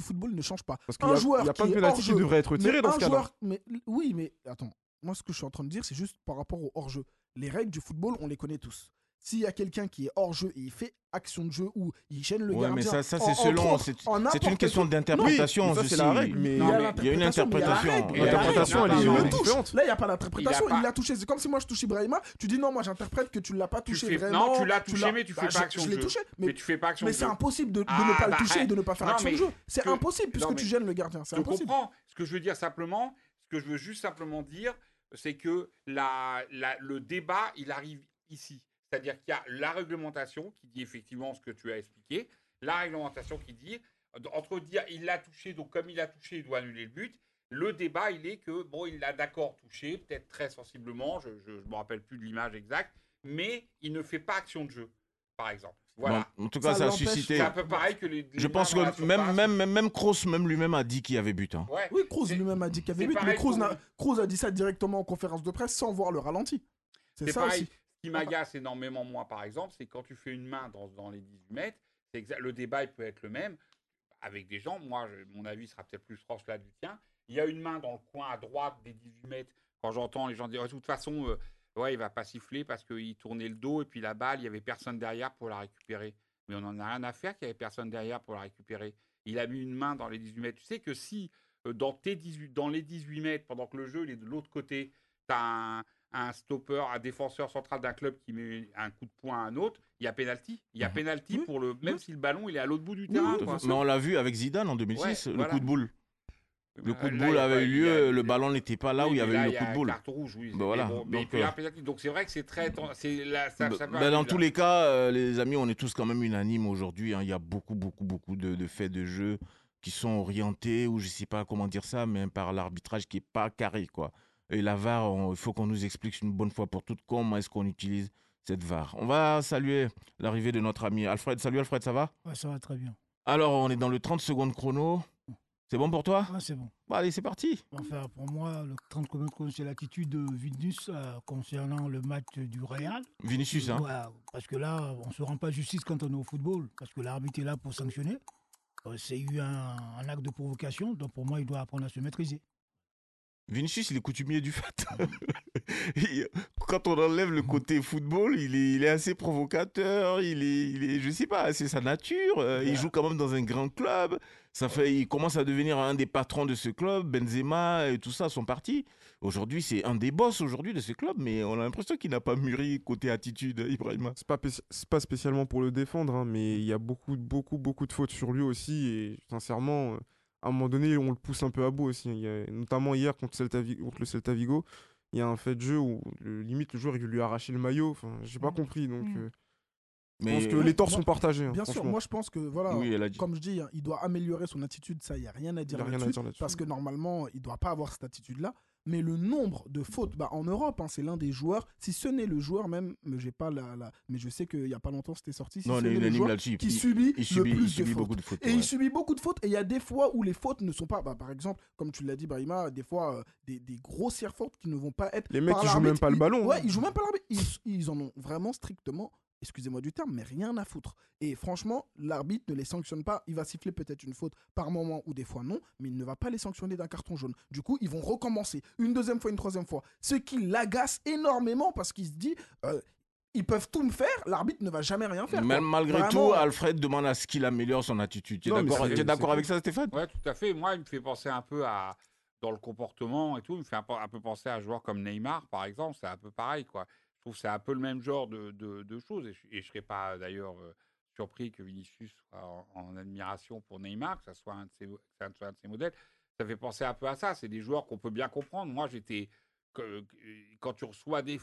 Parce qu'il n'y a pas de pénalty qui devrait être tiré dans ce cas-là. Oui, mais attends. Moi, ce que je suis en train de dire, c'est juste par rapport au hors-jeu. Les règles du football, on les connaît tous. S'il y a quelqu'un qui est hors jeu et il fait action de jeu ou il gêne le gardien, mais ça c'est selon, c'est une question d'interprétation. Ça c'est la règle, mais il y a une interprétation. L'interprétation elle est différente. Là il n'y a pas d'interprétation, il l'a touché. C'est comme si moi je touche Ibrahima, tu dis non, moi j'interprète que tu ne l'as pas touché vraiment. Non, tu l'as touché mais tu fais pas action de jeu. Je l'ai touché, mais tu fais pas action de jeu. Mais c'est impossible de ne pas le toucher et de ne pas faire action de jeu. C'est impossible puisque tu gênes le gardien. C'est impossible. Je comprends. Ce que je veux dire simplement, c'est que le débat il arrive ici. C'est-à-dire qu'il y a la réglementation qui dit effectivement ce que tu as expliqué, la réglementation qui dit, entre dire il l'a touché, donc comme il l'a touché, il doit annuler le but. Le débat, il est que, il l'a d'accord touché, peut-être très sensiblement, je ne me rappelle plus de l'image exacte, mais il ne fait pas action de jeu, par exemple. Voilà. Bon, en tout cas, ça a suscité. C'est un peu pareil que les je pense que même Kroos lui-même a dit qu'il y avait but. Hein. Ouais. Oui, Kroos lui-même a dit qu'il y avait but, mais Kroos a dit ça directement en conférence de presse sans voir le ralenti. C'est ça pareil. Aussi. Ce qui m'agace énormément, moi, par exemple, c'est quand tu fais une main dans les 18 mètres, le débat il peut être le même avec des gens. Moi, mon avis sera peut-être plus proche là du tien. Il y a une main dans le coin à droite des 18 mètres. Quand j'entends les gens dire, de toute façon, Ouais, il va pas siffler parce qu'il tournait le dos et puis la balle, il y avait personne derrière pour la récupérer. Mais on n'en a rien à faire qu'il y avait personne derrière pour la récupérer. Il a mis une main dans les 18 mètres. Tu sais que si dans les 18 mètres, pendant que le jeu il est de l'autre côté, tu as un stopper, un défenseur central d'un club qui met un coup de poing à un autre, il y a pénalty. Il y a pénalty pour même si le ballon il est à l'autre bout du terrain. Quoi. Mais on l'a vu avec Zidane en 2006, le coup de boule. Le coup de boule là, avait eu lieu, le ballon n'était pas là où il y avait eu le coup de boule. Carte rouge, oui. Ben voilà. Donc c'est vrai que c'est très. Dans tous les cas, les amis, on est tous quand même unanimes aujourd'hui. Hein. Il y a beaucoup de faits de jeu qui sont orientés, ou je ne sais pas comment dire ça, mais par l'arbitrage qui n'est pas carré, quoi. Et la VAR, il faut qu'on nous explique une bonne fois pour toutes comment est-ce qu'on utilise cette VAR. On va saluer l'arrivée de notre ami Alfred. Salut Alfred, ça va? Ouais, ça va très bien. Alors, on est dans le 30 secondes chrono. C'est bon pour toi? Ouais, c'est bon. Bon, allez, c'est parti. Enfin, pour moi, le 30 secondes chrono, c'est l'attitude de Vinicius concernant le match du Real. Vinicius, hein? Ouais, parce que là, on ne se rend pas justice quand on est au football, parce que l'arbitre est là pour sanctionner. C'est eu un acte de provocation, donc pour moi, il doit apprendre à se maîtriser. Vinicius, il est coutumier du fait. Quand on enlève le côté football, il est assez provocateur. Je sais pas, c'est sa nature. Il joue quand même dans un grand club. Il commence à devenir un des patrons de ce club. Benzema et tout ça sont partis. Aujourd'hui, c'est un des boss aujourd'hui de ce club, mais on a l'impression qu'il n'a pas mûri côté attitude, Ibrahima. C'est pas spécialement pour le défendre, hein, mais il y a beaucoup de fautes sur lui aussi. Et sincèrement, à un moment donné, on le pousse un peu à bout aussi. Notamment hier contre le Celta Vigo, il y a un fait de jeu où limite le joueur il veut lui arracher le maillot. Enfin, j'ai pas compris. Donc, je pense que les torts sont partagés. Hein, bien sûr, moi je pense que voilà, comme je dis, il doit améliorer son attitude. Ça, il n'y a rien à dire là-dessus. Parce que normalement, il ne doit pas avoir cette attitude-là. Mais le nombre de fautes, en Europe, c'est l'un des joueurs, si ce n'est le joueur même, j'ai pas mais je sais qu'il n'y a pas longtemps c'était sorti, si non, ce n'est le joueur qui subit le plus de fautes. Et il subit beaucoup de fautes, et il y a des fois où les fautes ne sont pas, par exemple, comme tu l'as dit Brahima, des fois des grossières fautes qui ne vont pas être... Les mecs qui jouent même pas le ballon. Ouais, ils jouent même pas l'arbitre. Ils en ont vraiment strictement... excusez-moi du terme, mais rien à foutre. Et franchement, l'arbitre ne les sanctionne pas. Il va siffler peut-être une faute par moment ou des fois non, mais il ne va pas les sanctionner d'un carton jaune. Du coup, ils vont recommencer une deuxième fois, une troisième fois. Ce qui l'agace énormément parce qu'il se dit... ils peuvent tout me faire, l'arbitre ne va jamais rien faire. Même malgré tout, Alfred demande à ce qu'il améliore son attitude. Tu es d'accord avec ça, Stéphane? Ouais, tout à fait. Moi, il me fait penser un peu dans le comportement et tout, il me fait un peu penser à un joueur comme Neymar, par exemple. C'est un peu pareil, quoi. Je trouve que c'est un peu le même genre de choses. Et je ne serais pas d'ailleurs surpris que Vinicius soit en admiration pour Neymar, que ça soit un de ses modèles. Ça fait penser un peu à ça. C'est des joueurs qu'on peut bien comprendre. Moi, quand tu reçois des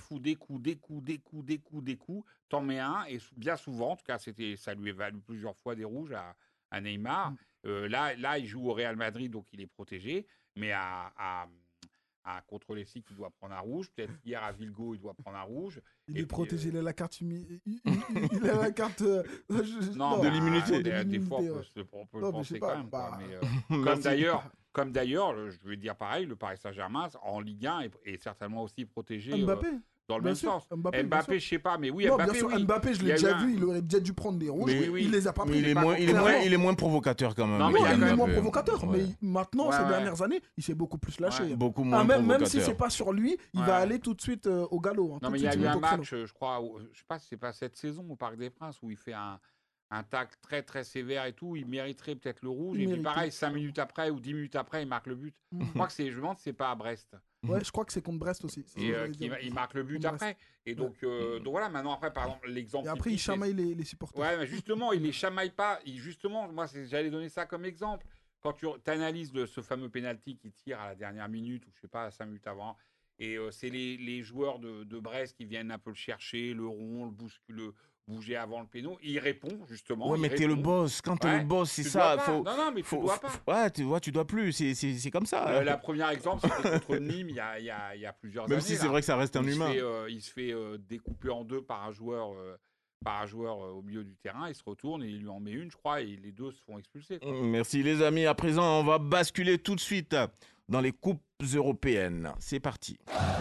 coups, t'en mets un. Et bien souvent, en tout cas, ça lui est valu plusieurs fois des rouges à Neymar. Là, il joue au Real Madrid, donc il est protégé. Mais contre les Leipzig, il doit prendre un rouge. Peut-être hier à Vilgo, il doit prendre un rouge. Il est protégé, il a la carte il a la carte de l'immunité. Des fois, on peut le penser quand même. Comme d'ailleurs, je vais dire pareil, le Paris Saint-Germain en Ligue 1 est certainement aussi protégé. Mbappé. Dans le même sens. Mbappé, je sais pas, mais oui, Mbappé, Mbappé, je l'ai déjà vu, il aurait déjà dû prendre des rouges, il les a pas pris. Il est moins provocateur quand même. Non, il est moins provocateur, mais maintenant, ces dernières années, il s'est beaucoup plus lâché. Beaucoup moins provocateur. Même si c'est pas sur lui, il va aller tout de suite au galop. Non, mais il y a eu un match, je crois, je sais pas si c'est pas cette saison au Parc des Princes, où il fait un tacle très très sévère et tout, il mériterait peut-être le rouge, et puis pareil, 5 minutes après ou 10 minutes après, il marque le but. Je crois que je me demande si c'est pas à Brest. Ouais, je crois que c'est contre Brest aussi. Et il marque le but après. Et donc voilà, maintenant, après, par exemple, l'exemple. Et après, il chamaille les supporters. Ouais, mais justement, il les chamaille pas. Justement, moi, j'allais donner ça comme exemple. Quand tu analyses ce fameux penalty qui tire à la dernière minute, ou je sais pas, 5 minutes avant, et c'est les joueurs de Brest qui viennent un peu le chercher, le rond, bouger avant le péno. Il répond, justement. Ouais, mais t'es le boss. Quand t'es le boss, c'est ça. Non, mais tu dois pas. Ouais, tu dois plus. C'est comme ça. La première exemple, c'était contre Nîmes il y a plusieurs années. Même si c'est vrai que ça reste un humain. Il se fait découper en deux par un joueur au milieu du terrain. Il se retourne et il lui en met une, je crois, et les deux se font expulser. Merci, les amis. À présent, on va basculer tout de suite dans les coupes européennes. C'est parti.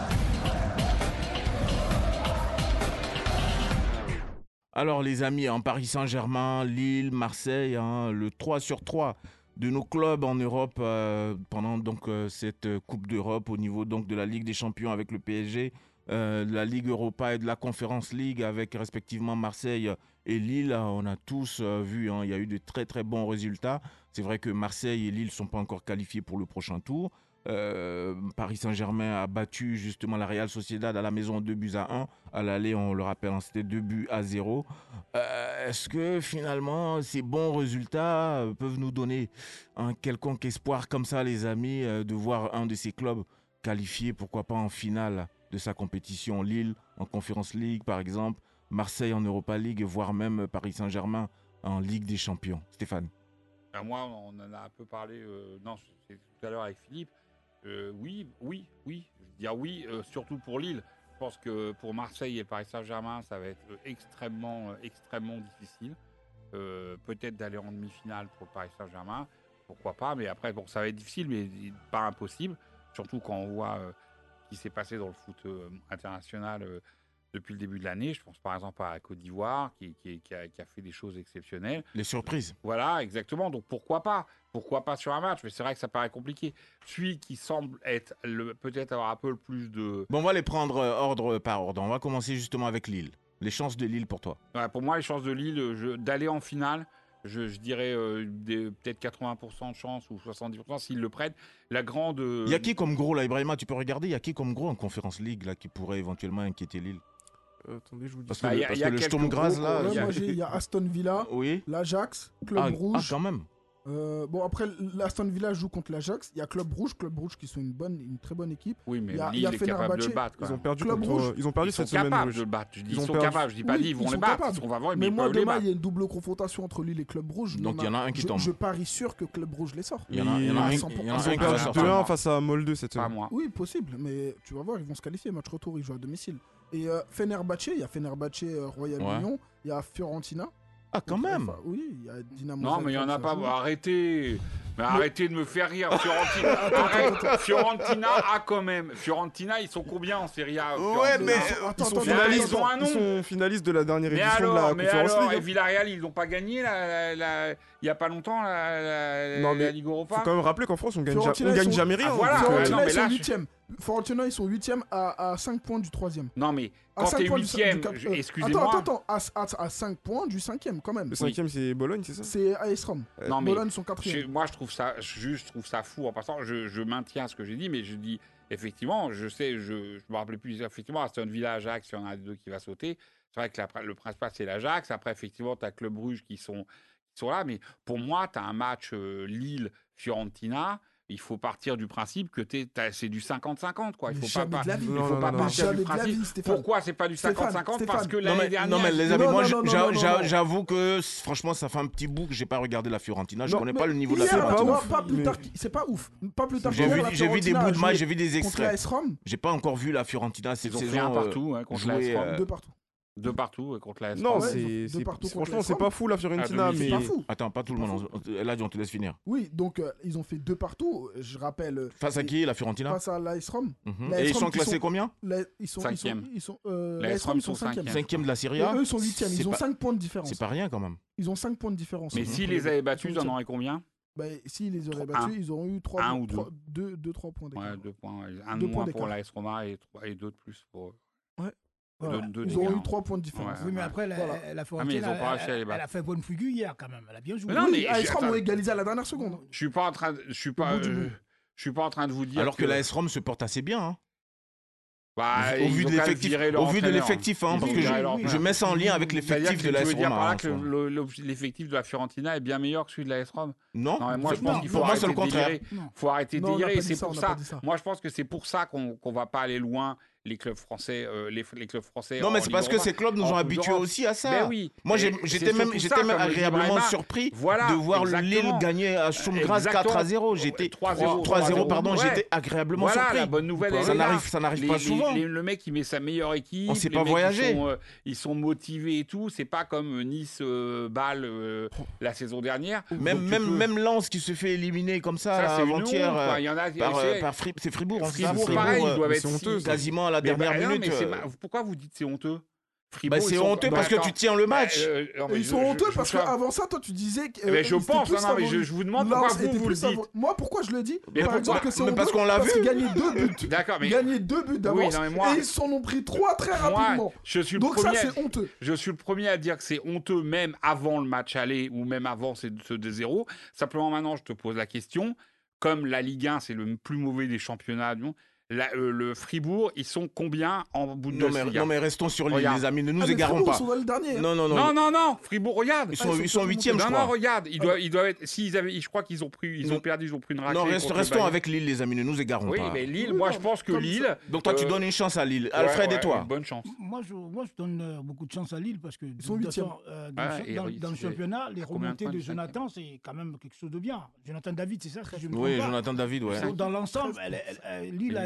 Alors les amis, en Paris Saint-Germain, Lille, Marseille, le 3 sur 3 de nos clubs en Europe pendant donc cette Coupe d'Europe au niveau donc de la Ligue des Champions avec le PSG, de la Ligue Europa et de la Conference League avec respectivement Marseille et Lille. On a tous vu, il y a eu de très très bons résultats. C'est vrai que Marseille et Lille ne sont pas encore qualifiés pour le prochain tour. Paris Saint-Germain a battu justement la Real Sociedad à la maison 2-1. À l'aller, on le rappelle, c'était 2-0. Est-ce que finalement ces bons résultats peuvent nous donner un quelconque espoir comme ça, les amis, de voir un de ces clubs qualifié, pourquoi pas en finale de sa compétition? Lille en Conference League par exemple, Marseille en Europa League, voire même Paris Saint-Germain en Ligue des Champions. Stéphane? Moi, on en a un peu parlé c'est tout à l'heure avec Philippe. Oui. Je veux dire oui, surtout pour Lille. Je pense que pour Marseille et Paris Saint-Germain, ça va être extrêmement difficile. Peut-être d'aller en demi-finale pour Paris Saint-Germain, pourquoi pas. Mais après, ça va être difficile, mais pas impossible. Surtout quand on voit ce qui s'est passé dans le foot international depuis le début de l'année. Je pense par exemple à la Côte d'Ivoire qui a fait des choses exceptionnelles. Les surprises. Voilà, exactement. Donc pourquoi pas sur un match? Mais c'est vrai que ça paraît compliqué. Celui qui semble être peut-être avoir un peu le plus de... Bon, on va les prendre ordre par ordre. On va commencer justement avec Lille. Les chances de Lille pour toi? Pour moi, les chances de Lille d'aller en finale, je dirais peut-être 80% de chance ou 70% s'ils le prennent. La grande... Il y a qui comme gros là, Ibrahima? Tu peux regarder, il y a qui comme gros en Conference League là, qui pourrait éventuellement inquiéter Lille? Attendez, je vous dis. Parce que le Sturm Graz là... Il y a Aston Villa, l'Ajax, Club Rouge. Ah, quand même. Bon, après, l'Aston Villa joue contre l'Ajax. Il y a Club Rouge qui sont une très bonne équipe. Oui, mais Lille est capable de le battre. Ils ont perdu cette semaine. Ils sont capables de le battre. Ils sont capables. Je dis pas Lille, ils vont les battre. On va voir, mais moi, demain, il y a une double confrontation entre Lille et Club Rouge. Donc il y en a un qui tombe. Je parie sûr que Club Rouge les sort. Il y en a un qui ont perdu 2-1 face à Molde cette semaine. Oui, possible. Mais tu vas voir, ils vont se qualifier. Match retour, ils jouent à domicile. Et Fenerbahçe, il y a Fenerbahçe Royal Union. Il y a Fiorentina. Ah, quand même. Oui, il y a Dynamo. Non, mais il n'y en a pas. Arrêtez. Mais arrêtez de me faire rire. Fiorentina a quand même. Fiorentina, ils sont combien en Serie A? Ouais, mais ils sont finalistes de la dernière édition de la Conference League. Et Villarreal, ils n'ont pas gagné il n'y a pas longtemps la Ligue Europa. Il faut quand même rappeler qu'en France, on gagne jamais rien. Fiorentina, ils sont 8e. Fiorentina, ils sont 8e à 5 points du 3e. Non, mais quand t'es 8e, excusez-moi. Attends, à 5 points du 5e quand même. Le 5e, c'est Bologne, c'est ça? C'est AS Rome. Bologne sont 4e. Moi, je trouve ça fou en passant. Je maintiens ce que j'ai dit, mais je dis effectivement, je me rappelais plus effectivement, Aston Villa, Ajax, il y en a un des deux qui va sauter. C'est vrai que le principal, c'est l'Ajax. Après, effectivement, tu as Club Rouge qui sont là. Mais pour moi, tu as un match Lille-Fiorentina. Il faut partir du principe que c'est du 50-50, quoi. Il faut pas partir du principe. Pourquoi c'est pas du 50-50? Parce que l'année dernière... Non, mais les amis, moi, j'avoue que, franchement, ça fait un petit bout que j'ai pas regardé la Fiorentina. Je connais pas le niveau de la Fiorentina. C'est pas ouf. Pas plus tard. J'ai vu des bouts de match, j'ai vu des extraits. J'ai pas encore vu la Fiorentina cette saison. Ils ont fait un partout contre la AS Rome. 2 partout. 2 partout contre la AS Non, Rome. franchement, c'est pas fou la Fiorentina. C'est pas fou. Attends, pas tout le monde. Là, on te laisse finir. Oui, donc ils ont fait 2 partout. Je rappelle. Face à qui, la Fiorentina? Face à l'AS Rome. Et ils sont classés combien? Ils sont 5e. l'AS Rome sont 5e. 5e de la Serie A. Eux, ils sont 8e. Ils ont 5 points de différence. C'est pas rien quand même. Ils ont 5 points de différence. Mais s'ils les avaient battus, ils en auraient combien? S'ils les auraient battus, ils auraient eu 2-3 points d'écart. Ouais, 2 points. Un de moins pour l'AS Roma et 2 de plus pour. Ouais. Ils ont eu 3 points de différence. Oui, mais après, la Fiorentina, elle a fait bonne figure hier quand même. Elle a bien joué. Non, mais AS Rome ont égalisé à la dernière seconde. Je suis pas en train de vous dire. Alors que l'AS Rome se porte assez bien. Hein. Au vu de l'effectif, parce que je mets ça en lien avec l'effectif de l'AS Rome. Tu veux dire par là que l'effectif de la Fiorentina est bien meilleur que celui de l'AS Rome? Non, moi je pense qu'il faut arrêter de délirer. Il faut arrêter de délirer. C'est pour ça. Moi je pense que c'est pour ça qu'on va pas aller loin. Les clubs français, Non, mais c'est parce que ces clubs nous ont habitués aussi à ça. Ben oui. Moi, j'étais même agréablement surpris de voir Lille gagner à Sturm Graz 4-0. J'étais 3-0, pardon. J'étais agréablement surpris. La bonne nouvelle, ça n'arrive pas souvent. Le mec, il met sa meilleure équipe. On sait pas voyager. Ils sont motivés et tout. C'est pas comme Nice, Bâle la saison dernière. Même Lens qui se fait éliminer comme ça avant-hier par Fribourg. Fribourg, pareil, ils doivent être quasiment la dernière minute. Pourquoi vous dites c'est honteux? Fribourg, c'est honteux parce que tu tiens le match. Ils sont honteux parce qu'avant ça, toi, tu disais que. Mais je pense, je vous demande pourquoi vous le dites. Moi, pourquoi je le dis? Par exemple, que c'est honteux parce qu'on l'a vu. Parce qu'ils gagnaient 2 buts. D'accord, mais. Ils gagnaient 2 buts d'avance et ils s'en ont pris 3 très rapidement. Donc ça, c'est honteux. Je suis le premier à dire que c'est honteux, même avant le match aller ou même avant ce 2-0. Simplement, maintenant, je te pose la question. Comme la Ligue 1, c'est le plus mauvais des championnats du monde. Le Fribourg, ils sont combien en Bundesliga? Non mais restons sur Lille, les amis, ne nous égarons pas. Ils sont dans le dernier. Non, Fribourg, regarde. Ils sont 8e, je crois. Non, regarde, ils doivent être. Je crois qu'ils ont perdu, ils ont pris une raclée. Non, restons avec Lille, les amis, ne nous égarons pas. Oui, mais Lille, moi je pense que Lille. Donc toi, tu donnes une chance à Lille. Alfred et toi? Bonne chance. Moi, je donne beaucoup de chance à Lille parce que ils sont 8e. Dans le championnat, les remontées de Jonathan, c'est quand même quelque chose de bien. Jonathan David, c'est ça que je me trompe pas. Oui, Jonathan David, ouais. Dans l'ensemble, Lille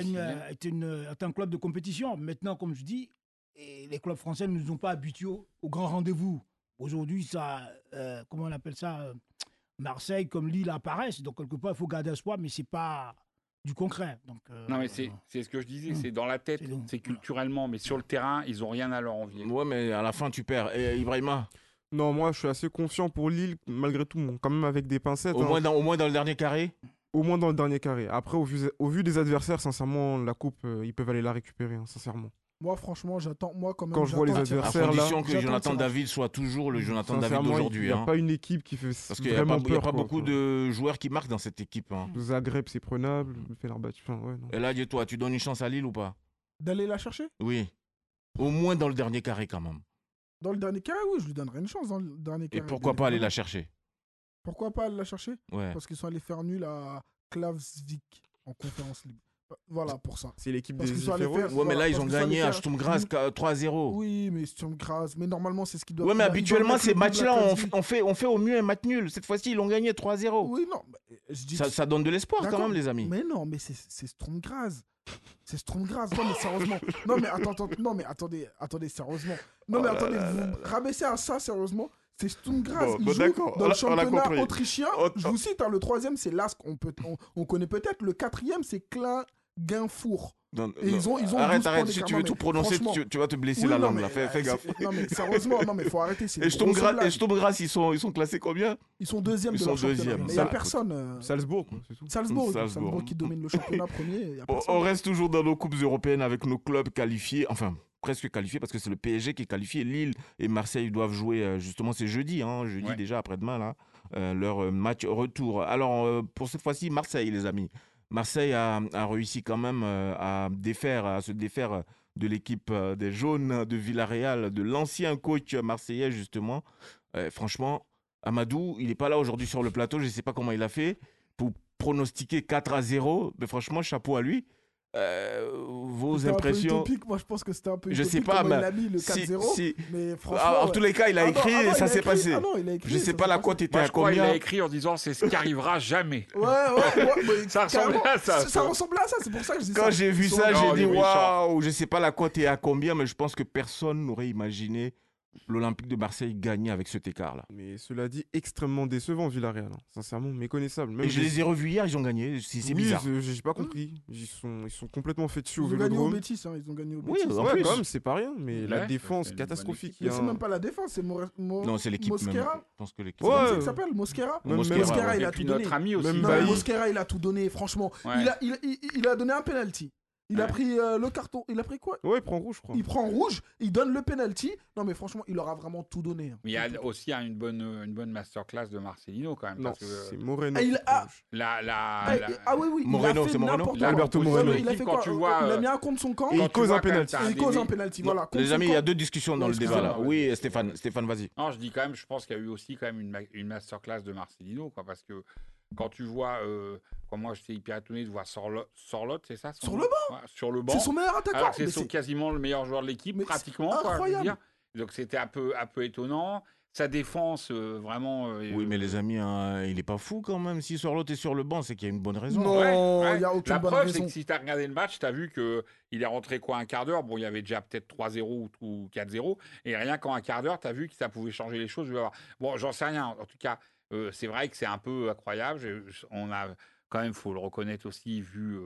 est un club de compétition. Maintenant, comme je dis, les clubs français ne nous ont pas habitués au grand rendez-vous. Aujourd'hui, ça, comment on appelle ça, Marseille comme Lille apparaissent. Donc, quelque part, il faut garder espoir, mais ce n'est pas du concret. Donc, non, mais c'est ce que je disais, c'est dans la tête, c'est culturellement, mais sur le terrain, ils n'ont rien à leur envier. Ouais, mais à la fin, tu perds. Et Ibrahima? Non, moi, je suis assez confiant pour Lille, malgré tout, quand même avec des pincettes. Au moins dans le dernier carré? Au moins dans le dernier carré. Après, au vu des adversaires, sincèrement, la coupe, ils peuvent aller la récupérer, sincèrement. Moi, franchement, j'attends. Quand je vois les adversaires, à condition que Jonathan David soit toujours le Jonathan David d'aujourd'hui. Il n'y a pas une équipe qui fait parce qu'il n'y a pas beaucoup de joueurs qui marquent dans cette équipe. Zagreb, c'est prenable. Et là, dis-toi, tu donnes une chance à Lille ou pas? D'aller la chercher? Oui. Au moins dans le dernier carré, quand même. Dans le dernier carré, oui, je lui donnerai une chance dans le dernier carré. Et pourquoi pas aller la chercher? Pourquoi pas aller la chercher? Ouais. Parce qu'ils sont allés faire nul à Klavsvik en conférence libre. Voilà pour ça. C'est l'équipe des Ouais, mais là, ils ont gagné à Sturm Graz 3-0. Oui, mais Sturm Graz. Mais normalement, c'est ce qu'ils doivent faire. Ouais, mais habituellement, ces matchs-là, on fait au mieux un match nul. Cette fois-ci, ils l'ont gagné 3-0. Oui, non. Je dis ça donne de l'espoir quand même, les amis. Mais non, mais c'est Sturm Graz. C'est Sturm Graz. Non, mais sérieusement. Non, mais attendez, sérieusement. Non, mais attendez, vous rabaissez à ça, sérieusement. C'est Sturm Graz. Ils jouent dans le championnat autrichien. Je vous cite, le 3e, c'est Lask. On connaît peut-être. Le 4e, c'est Klagenfurt. Et ils ont arrête, si tu veux tout prononcer, tu vas te blesser la langue, là. Fais gaffe. Non, mais sérieusement, il faut arrêter. Et Sturm Graz, ils sont classés combien? Ils sont 2e de leur championnat. Mais il n'y a personne. Salzbourg, c'est tout. Salzbourg qui domine le championnat premier. On reste toujours dans nos coupes européennes avec nos clubs qualifiés, enfin presque qualifiés parce que c'est le PSG qui est qualifié. Lille et Marseille doivent jouer justement, c'est jeudi déjà après-demain là, leur match retour. Alors pour cette fois-ci, Marseille, les amis. Marseille a réussi quand même à se défaire de l'équipe des Jaunes de Villarreal, de l'ancien coach marseillais justement. Franchement, Amadou, il n'est pas là aujourd'hui sur le plateau, je ne sais pas comment il a fait pour pronostiquer 4-0, mais franchement, chapeau à lui. Vos impressions? Un peu utopique, moi je pense que c'était un peu utopique. Je sais pas, mais il a mis le 4-0. Mais franchement, en tous les cas, il a écrit et ça s'est passé. Je sais pas la cote était à combien. Il a écrit en disant c'est ce qui arrivera jamais. Ouais, ça ressemble à ça. Ça ressemble à ça, c'est pour ça que je dis ça. Quand j'ai vu ça, j'ai dit waouh, je sais pas la cote est à combien, mais je pense que personne n'aurait imaginé l'Olympique de Marseille gagner avec cet écart-là. Mais cela dit, extrêmement décevant Villarreal. Sincèrement, méconnaissable. Même je les ai revus hier, ils ont gagné. C'est bizarre. J'ai pas compris. Ils sont complètement fait dessus au Vélodrome. Ils ont gagné au Betis. Oui, en plus. Quand même, c'est pas rien. Mais la défense, catastrophique. Mais c'est même pas la défense, c'est non, c'est l'équipe. Mosquera. Je pense que l'équipe. C'est comme ça qu'il s'appelle, Mosquera. Mosquera, il a tout donné. Notre ami aussi. Mosquera, il a tout donné. Franchement, il a donné un penalty. Il a pris le carton. Il a pris quoi? Ouais, il prend rouge, je crois. Il prend rouge, il donne le penalty. Non, mais franchement, il aura vraiment tout donné. Mais il y a aussi une bonne masterclass de Marcelino quand même. Non, c'est Moreno. Oui. Moreno, c'est Moreno. Alberto Moreno. Il a fait quoi? Il a mis un contre son camp. Et il cause un penalty. Il cause un penalty. Voilà. Les amis, il y a deux discussions dans le débat là. Oui, Stéphane, vas-y. Non, je dis quand même, je pense qu'il y a eu aussi quand même une masterclass de Marcelino, quoi, parce que quand tu vois, moi j'étais hyper étonné de voir Sorloth, c'est ça? Sur le banc. Sur le banc. C'est son meilleur attaquant. Alors c'est quasiment le meilleur joueur de l'équipe, pratiquement. Incroyable. Donc c'était un peu étonnant. Sa défense, vraiment. Oui, mais les amis, il n'est pas fou quand même. Si Sorloth est sur le banc, c'est qu'il y a une bonne raison. Non, il n'y a aucune bonne raison. La preuve, c'est que si tu as regardé le match, tu as vu qu'il est rentré un quart d'heure. Bon, il y avait déjà peut-être 3-0 ou 4-0. Et rien qu'en un quart d'heure, tu as vu que ça pouvait changer les choses. Bon, j'en sais rien. En tout cas. C'est vrai que c'est un peu incroyable. On a quand même, faut le reconnaître aussi, vu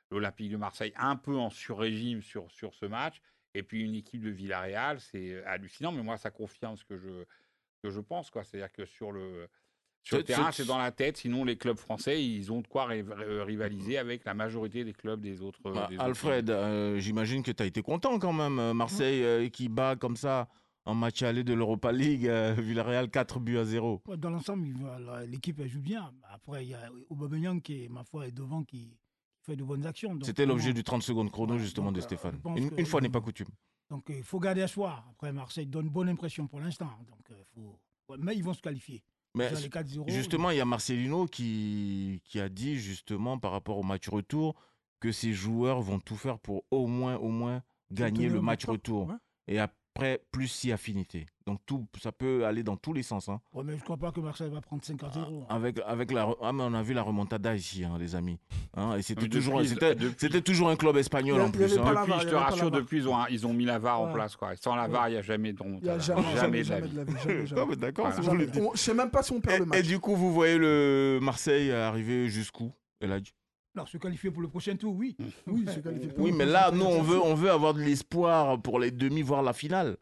l'Olympique de Marseille un peu en sur-régime sur ce match. Et puis une équipe de Villarreal, c'est hallucinant. Mais moi, ça confirme ce que je pense, quoi. C'est-à-dire que sur le terrain, c'est dans la tête. Sinon, les clubs français, ils ont de quoi rivaliser avec la majorité des clubs des autres. Alfred, j'imagine que tu as été content quand même. Marseille qui bat comme ça en match aller de l'Europa League, Villarreal 4-0. Dans l'ensemble, l'équipe elle joue bien. Après, il y a Aubameyang qui, ma foi, est devant, qui fait de bonnes actions. C'était l'objet du 30 secondes chrono, justement, de Stéphane. Une fois n'est pas coutume. Donc, il faut garder espoir. Après, Marseille donne bonne impression pour l'instant. Donc, mais ils vont se qualifier. Mais justement, il y a Marcelino qui a dit, justement, par rapport au match retour, que ses joueurs vont tout faire pour au moins gagner le match retour. Ouais. Et après, plus si affinité. Donc, ça peut aller dans tous les sens. Hein. Ouais, mais je ne crois pas que Marseille va prendre 5-0. Mais on a vu la remontada ici, hein, les amis. Hein, et c'était toujours un club espagnol en plus. Depuis, je te rassure, depuis, ils ont mis la VAR en place. Quoi. Sans la VAR, il n'y a jamais de remontada. Jamais de la vie. D'accord. Je ne sais même pas si on perd le match. Et du coup, vous voyez le Marseille arriver jusqu'où, Eladj? Alors, se qualifier pour le prochain tour, oui. Oui, mais là, nous, on veut avoir de l'espoir pour les demi, voire la finale.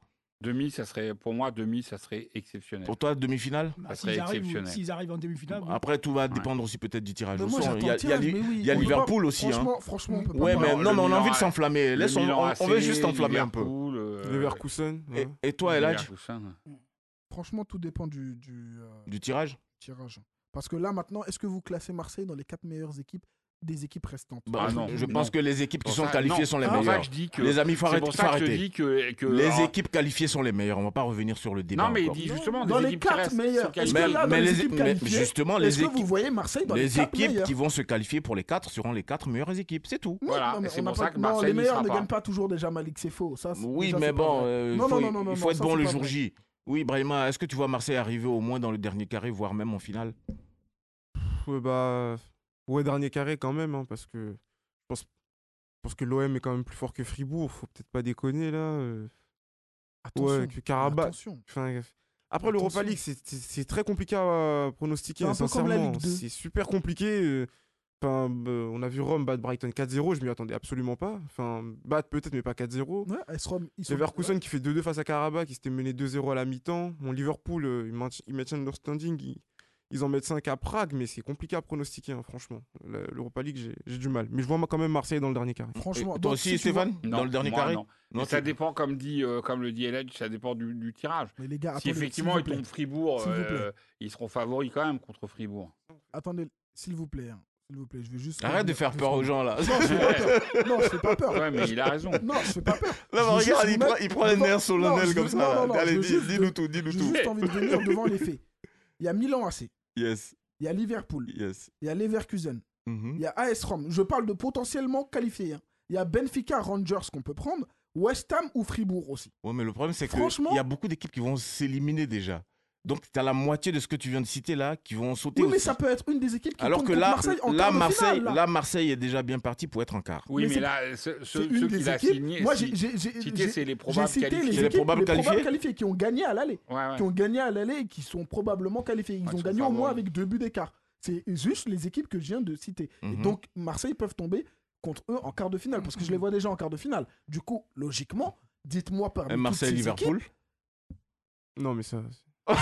Pour moi, ça serait exceptionnel. Pour toi, demi-finale? Ça serait exceptionnel. S'ils arrivent en demi-finale. Après, tout va dépendre aussi peut-être du tirage au sort. Il y a Liverpool aussi. Franchement, on peut pas. Ouais, mais non, mais on a envie de s'enflammer. On veut juste enflammer un peu. Leverkusen. Et toi, Eladj? Franchement, tout dépend du tirage. Parce que là, maintenant, est-ce que vous classez Marseille dans les 4 meilleures équipes des équipes restantes? Je pense que les équipes qui sont qualifiées sont les meilleures. Les amis, il faut arrêter. Les équipes qualifiées sont les meilleures. On ne va pas revenir sur le débat. Non, mais justement, dans les 4 meilleures. Justement, est-ce que vous voyez Marseille dans les 4 meilleures? Les équipes qui vont se qualifier pour les 4 seront les 4 meilleures équipes. C'est tout. Voilà. C'est pour ça que Marseille les meilleurs ne gagnent pas toujours déjà, Malik. C'est faux. Oui, mais bon, il faut être bon le jour J. Oui, Brahima, est-ce que tu vois Marseille arriver au moins dans le dernier carré, voire même en finale? Ouais, dernier carré quand même, hein, parce que je pense que l'OM est quand même plus fort que Fribourg. Faut peut-être pas déconner là. Attention, que Karabakh. Après l'Europa League, c'est très compliqué à pronostiquer. Sincèrement, c'est super compliqué. On a vu Rome battre Brighton 4-0, je m'y attendais absolument pas. Battre peut-être, mais pas 4-0. Ouais, Leverkusen qui fait 2-2 face à Karabakh, qui s'était mené 2-0 à la mi-temps. Liverpool, ils maintiennent leur standing. Ils en mettent 5 à Prague, mais c'est compliqué à pronostiquer, hein, franchement. L'Europa League, j'ai du mal. Mais je vois quand même Marseille dans le dernier carré. Franchement, toi aussi, Stéphane, dans le dernier carré? Non, ça dépend, comme le dit Eladj, ça dépend du tirage. Mais les gars, si effectivement ils tombent Fribourg, ils seront favoris quand même contre Fribourg. Attendez, s'il vous plaît, je vais juste... Arrête de faire peur aux gens, là. Non, je fais pas peur. Ouais, mais il a raison. Non, je fais pas peur. Là, regarde, il prend les nerfs solennels comme ça. Allez, dis-nous tout, J'ai juste envie de venir devant les faits. Il y a Milan AC. Yes. Il y a Liverpool. Yes. Il y a Leverkusen. Il y a AS Rome. Je parle de potentiellement qualifiés. Il y a Benfica, Rangers qu'on peut prendre. West Ham ou Fribourg aussi. Ouais, mais le problème, c'est qu'il y a beaucoup d'équipes qui vont s'éliminer déjà. Donc, tu as la moitié de ce que tu viens de citer là qui vont sauter aussi. Oui, mais ça peut être une des équipes qui alors que là, Marseille est déjà bien parti pour être en quart. Oui, mais là, ceux qu'il a signés, moi, c'est les probables qualifiés. Les probables qualifiés qui ont gagné à l'aller. Qui ont gagné à l'aller et qui sont probablement qualifiés. Ils ont gagné au moins avec 2 buts d'écart. C'est juste les équipes que je viens de citer. Et donc, Marseille peuvent tomber contre eux en quart de finale parce que je les vois déjà en quart de finale. Du coup, logiquement, dites-moi parmi Marseille-Liverpool. Non, mais ça...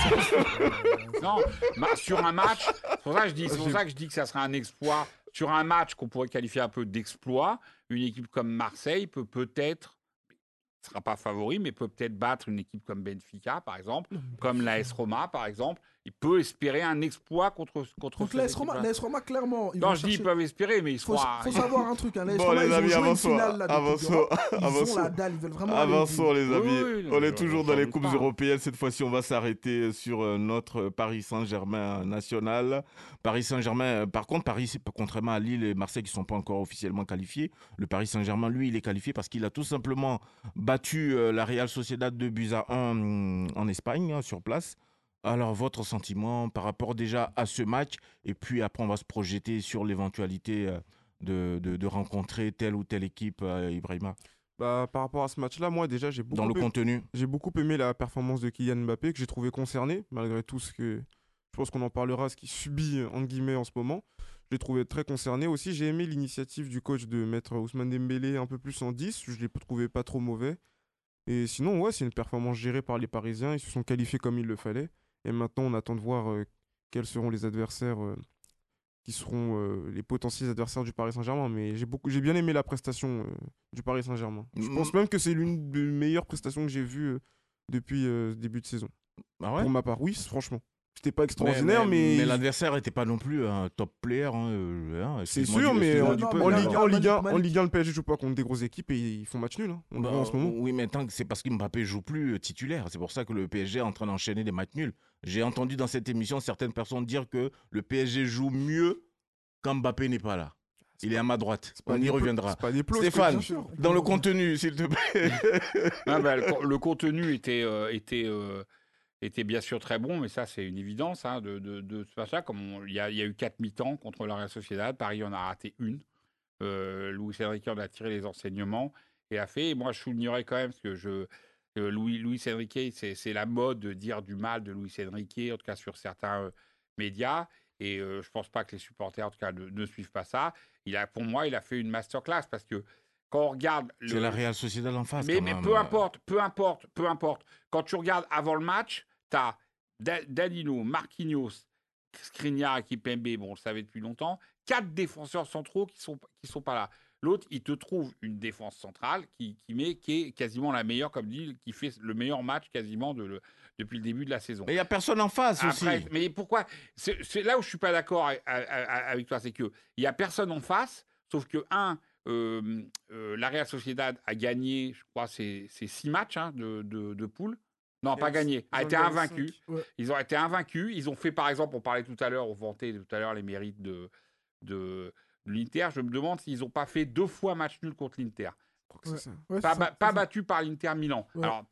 Non, sur un match, c'est pour ça que je dis que ça serait un exploit. Sur un match qu'on pourrait qualifier un peu d'exploit, une équipe comme Marseille peut-être, ne sera pas favori, mais peut peut-être battre une équipe comme Benfica, par exemple, comme l'AS Roma, par exemple. Il peut espérer un exploit contre l'AS Roma. L'AS Roma, clairement. Non, je dis ils peuvent espérer, mais il faut savoir un truc. L'AS Roma, ils ont joué une finale là. Ils ont la dalle, ils veulent vraiment. Avançons, les amis. On est toujours dans les coupes européennes. Cette fois-ci, on va s'arrêter sur notre Paris Saint-Germain national. Paris Saint-Germain, par contre, Paris, contrairement à Lille et Marseille qui ne sont pas encore officiellement qualifiés, le Paris Saint-Germain, lui, il est qualifié parce qu'il a tout simplement battu la Real Sociedad 2-1 en Espagne, sur place. Alors, votre sentiment par rapport déjà à ce match, et puis après, on va se projeter sur l'éventualité de rencontrer telle ou telle équipe, Ibrahima. Par rapport à ce match-là, moi déjà, j'ai beaucoup contenu. J'ai beaucoup aimé la performance de Kylian Mbappé, que j'ai trouvé concerné, malgré tout ce je pense qu'on en parlera, ce qu'il subit entre guillemets en ce moment. Je l'ai trouvé très concerné aussi. J'ai aimé l'initiative du coach de mettre Ousmane Dembélé un peu plus en 10. Je ne l'ai trouvé pas trop mauvais. Et sinon, ouais, c'est une performance gérée par les Parisiens. Ils se sont qualifiés comme il le fallait. Et maintenant, on attend de voir quels seront les adversaires qui seront les potentiels adversaires du Paris Saint-Germain. Mais j'ai bien aimé la prestation du Paris Saint-Germain. Je pense même que c'est l'une des meilleures prestations que j'ai vues depuis ce début de saison. Ah ouais ? Pour ma part, oui, franchement. C'était pas extraordinaire, mais l'adversaire n'était pas non plus un top player. C'est sûr, mais en Ligue 1, le PSG joue pas contre des grosses équipes et ils font match nul. On le voit en ce moment. Oui, mais c'est parce qu'Mbappé joue plus titulaire. C'est pour ça que le PSG est en train d'enchaîner des matchs nuls. J'ai entendu dans cette émission certaines personnes dire que le PSG joue mieux quand Mbappé n'est pas là. Il est à ma droite. On y reviendra. Stéphane, dans le contenu, s'il te plaît. Le contenu était bien sûr très bon, mais ça, c'est une évidence de ce match-là. Il y a eu 4 mi-temps contre la Real Sociedad. Paris en a raté une. Luis Enrique en a tiré les enseignements et a fait. Et moi, je soulignerais quand même, parce que Luis Enrique, c'est la mode de dire du mal de Luis Enrique, en tout cas sur certains médias. Et je ne pense pas que les supporters, en tout cas, ne suivent pas ça. Pour moi, il a fait une masterclass, parce que quand on regarde... C'est la Real Sociedad en face. Mais peu importe. Quand tu regardes avant le match, tu as Danilo, Marquinhos, Skriniar et Kimpembe, bon, on le savait depuis longtemps, 4 défenseurs centraux qui sont pas là. L'autre, il te trouve une défense centrale qui est quasiment la meilleure, comme dit, qui fait le meilleur match quasiment depuis le début de la saison. Mais il n'y a personne en face aussi. Mais pourquoi ? C'est là où je ne suis pas d'accord avec toi, c'est qu'il n'y a personne en face, sauf que, la Real Sociedad a gagné, je crois, c'est 6 matchs de poule. Non, pas gagné. A été invaincu. Ouais. Ils ont été invaincus. Ils ont fait, par exemple, on parlait tout à l'heure, on vantait tout à l'heure les mérites de l'Inter. Je me demande s'ils n'ont pas fait 2 fois match nul contre l'Inter. Pas battu par l'Inter Milan. Ouais. Alors,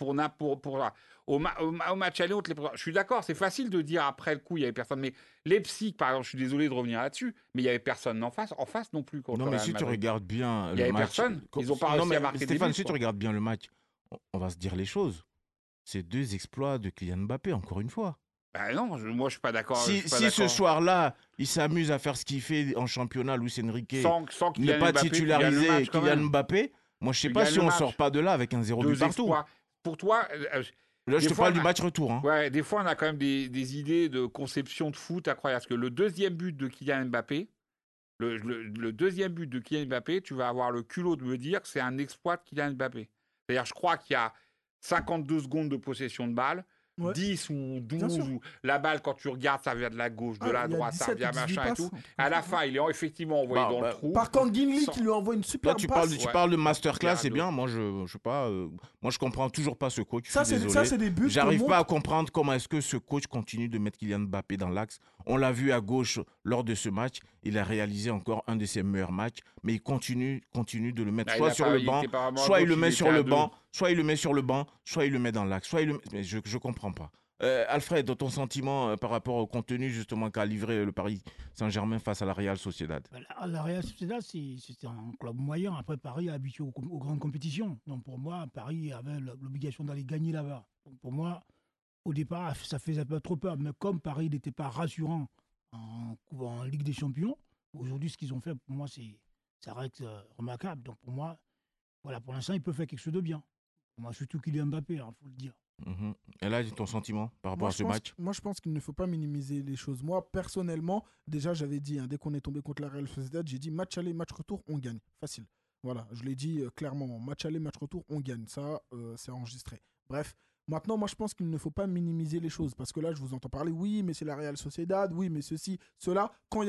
au match aller, je suis d'accord, c'est facile de dire après le coup, il n'y avait personne. Mais Leipzig, par exemple, je suis désolé de revenir là-dessus, mais il n'y avait personne en face non plus. Non, mais si tu regardes bien le match. Il n'y avait personne. Ils n'ont pas réussi à marquer des buts. Stéphane, si tu regardes bien le match, on va se dire les choses. C'est 2 exploits de Kylian Mbappé, encore une fois. Ben non, moi je ne suis pas d'accord. Si ce soir-là, il s'amuse à faire ce qu'il fait en championnat, Luis Enrique, sans ne pas titulariser Kylian Mbappé, moi je ne sais pas si on ne sort pas de là avec un 0 but partout. Pour toi... Là, je te parle du match retour. Hein. Ouais, des fois, on a quand même des idées de conception de foot incroyables. Parce que le deuxième but de Kylian Mbappé, tu vas avoir le culot de me dire que c'est un exploit de Kylian Mbappé. C'est-à-dire, je crois qu'il y a 52 secondes de possession de balle, 10 ou 12, ou la balle, quand tu regardes, ça vient de la gauche, de la droite, ça vient machin et tout. À la fin, il est effectivement envoyé dans le trou. Par contre, Guinli qui lui envoie une super passe. Tu parles de masterclass, c'est bien. Moi, je sais pas. Moi, je comprends toujours pas ce coach. Ça, c'est des buts. J'arrive pas à comprendre comment est-ce que ce coach continue de mettre Kylian Mbappé dans l'axe. On l'a vu à gauche lors de ce match. Il a réalisé encore un de ses meilleurs matchs, mais il continue de le mettre soit sur le banc, soit il le met sur le banc, soit il le met sur le banc, soit il le met dans l'axe. Mais je comprends pas. Alfred, ton sentiment par rapport au contenu justement qu'a livré le Paris Saint-Germain face à la Real Sociedad? La Real Sociedad, c'est un club moyen. Après, Paris est habitué aux grandes compétitions. Donc pour moi, Paris avait l'obligation d'aller gagner là-bas. Donc pour moi, au départ, ça faisait un peu trop peur. Mais comme Paris n'était pas rassurant en Ligue des Champions, aujourd'hui, ce qu'ils ont fait, pour moi, ça reste remarquable. Donc pour moi, voilà, pour l'instant, ils peuvent faire quelque chose de bien. Pour moi, surtout Kylian Mbappé, il faut le dire. Et là, ton sentiment par rapport à ce match? Moi, je pense qu'il ne faut pas minimiser les choses. Moi, personnellement, déjà, j'avais dit, dès qu'on est tombé contre la Real Sociedad, j'ai dit match aller, match retour, on gagne. Facile. Voilà, je l'ai dit clairement. Match aller, match retour, on gagne. Ça, c'est enregistré. Bref, maintenant, moi, je pense qu'il ne faut pas minimiser les choses. Parce que là, je vous entends parler, oui, mais c'est la Real Sociedad, oui, mais ceci, cela. Quand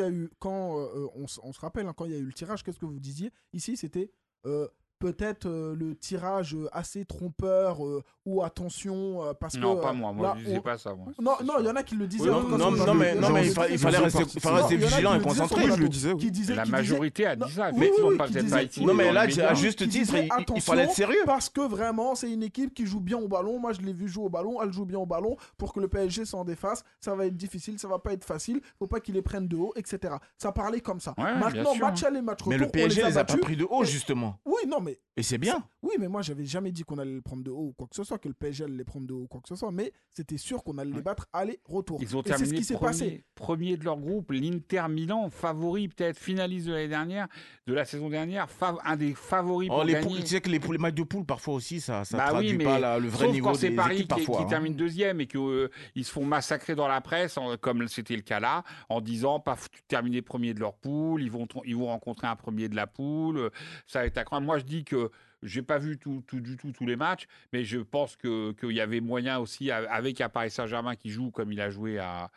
on se rappelle, quand il y a eu le tirage, qu'est-ce que vous disiez? Ici, c'était... peut-être le tirage assez trompeur ou attention parce non, que... pas moi, là, je disais pas ça. Moi. Non, il y en a qui le disaient. Non, mais il fallait rester vigilant et concentré. Je le disais. La majorité a dit ça. Effectivement, peut-être pas ici. Non, mais là, à juste titre, il fallait être sérieux. Parce que vraiment, c'est une équipe qui joue bien au ballon. Moi, je l'ai vu jouer au ballon. Elle joue bien au ballon. Pour que le PSG s'en défasse, ça va être difficile. Ça va pas être facile. Faut pas qu'ils les prennent de haut, etc. Ça parlait comme ça. Maintenant, match aller, match retour. Mais le PSG les a pas pris de haut, justement. Oui, non, mais mais... Et c'est bien. Oui, mais moi, j'avais jamais dit qu'on allait les prendre de haut ou quoi que ce soit, que le PSG allait les prendre de haut ou quoi que ce soit, mais c'était sûr qu'on allait les battre aller-retour. Ils ont terminé premier de leur groupe. L'Inter Milan, favori, peut-être finaliste de l'année dernière, de la saison dernière, un des favoris pour gagner. Tu sais que les matchs de poule, parfois aussi, ça traduit pas le vrai niveau des équipes parfois. Sauf quand c'est Paris qui termine deuxième et qu'ils se font massacrer dans la presse, comme c'était le cas là, en disant, tu termines premier de leur poule, ils vont rencontrer un premier de la poule, ça va être incroyable. Moi, je dis que j'ai pas vu tous les matchs, mais je pense qu'il y avait moyen aussi, avec un Paris Saint-Germain qui joue comme il a joué la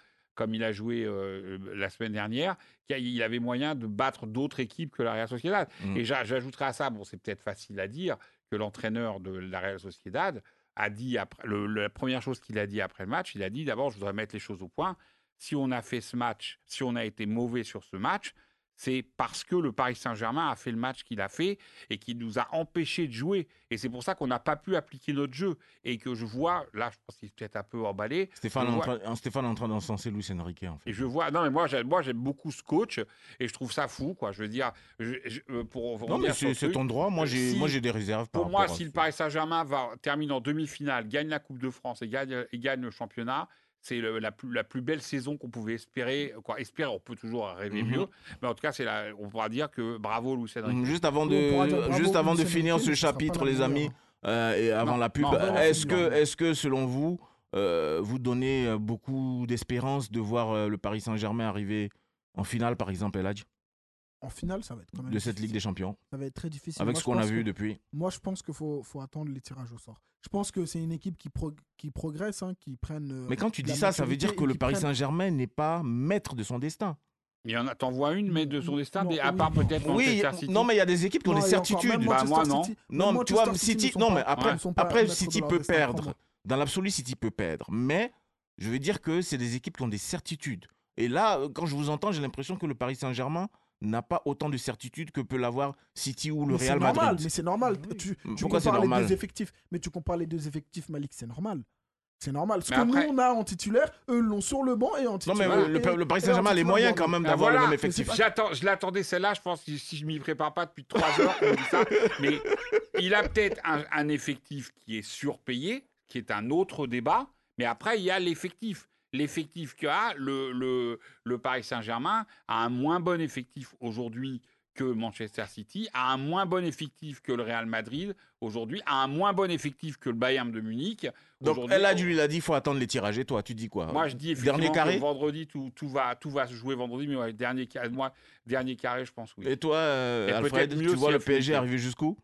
semaine dernière, il avait moyen de battre d'autres équipes que la Real Sociedad. Et j'ajouterai à ça, c'est peut-être facile à dire, que l'entraîneur de la Real Sociedad a dit, la première chose qu'il a dit après le match, il a dit d'abord, je voudrais mettre les choses au point. Si on a fait ce match, si on a été mauvais sur ce match, c'est parce que le Paris Saint-Germain a fait le match qu'il a fait et qui nous a empêchés de jouer. Et c'est pour ça qu'on n'a pas pu appliquer notre jeu. Et que je vois, là, je pense qu'il est peut-être un peu emballé. Stéphane est en train d'encenser Luis Enrique, en fait. Et je vois, non, mais moi j'aime beaucoup ce coach et je trouve ça fou, quoi. Je veux dire, non, mais c'est ton droit. Moi, j'ai des réserves. Pour moi, si le Paris Saint-Germain termine en demi-finale, gagne la Coupe de France et gagne le championnat, c'est la plus belle saison qu'on pouvait espérer. Espérer, on peut toujours rêver mieux. Mais en tout cas, on pourra dire que bravo, Luis Enrique. Juste avant de finir ce chapitre, les amis, et avant la pub, est-ce que, selon vous, vous donnez beaucoup d'espérance de voir le Paris Saint-Germain arriver en finale, par exemple, El Hadj? En finale, ça va être quand même de cette Ligue des Champions. Ça va être très difficile. Avec ce qu'on a vu depuis. Moi, je pense qu'il faut attendre les tirages au sort. Je pense que c'est une équipe qui progresse, qui prennent. Mais quand tu dis ça, ça veut dire que le Paris Saint-Germain n'est pas maître de son destin. T'en vois une, mais de son destin, à part peut-être Manchester City. Non, mais il y a des équipes qui ont des certitudes. Moi, non. Non, tu vois, City. Non, mais après City peut perdre. Dans l'absolu, City peut perdre. Mais je veux dire que c'est des équipes qui ont des certitudes. Et là, quand je vous entends, j'ai l'impression que le Paris Saint-Germain n'a pas autant de certitude que peut l'avoir City ou le Real Madrid. Mais c'est normal. Pourquoi c'est normal? Les deux effectifs. Mais tu compares les deux effectifs, Malik, c'est normal. C'est normal. Ce que nous, on a en titulaire, eux l'ont sur le banc et en titulaire. Non, mais le Paris Saint-Germain a les moyens quand même d'avoir le même effectif. Je l'attendais celle-là, je pense, si je m'y prépare pas depuis 3 heures, on dit ça. Mais il a peut-être un effectif qui est surpayé, qui est un autre débat. Mais après, il y a l'effectif. L'effectif qu'a le Paris Saint-Germain a un moins bon effectif aujourd'hui que Manchester City, a un moins bon effectif que le Real Madrid aujourd'hui, a un moins bon effectif que le Bayern de Munich. Donc elle a lui a dit il faut attendre les tirages. Et toi, tu dis quoi? Moi, je dis effectivement que vendredi, tout va se jouer vendredi, mais ouais, dernier carré, je pense oui. Et toi, Alfred, tu vois le PSG arriver jusqu'où?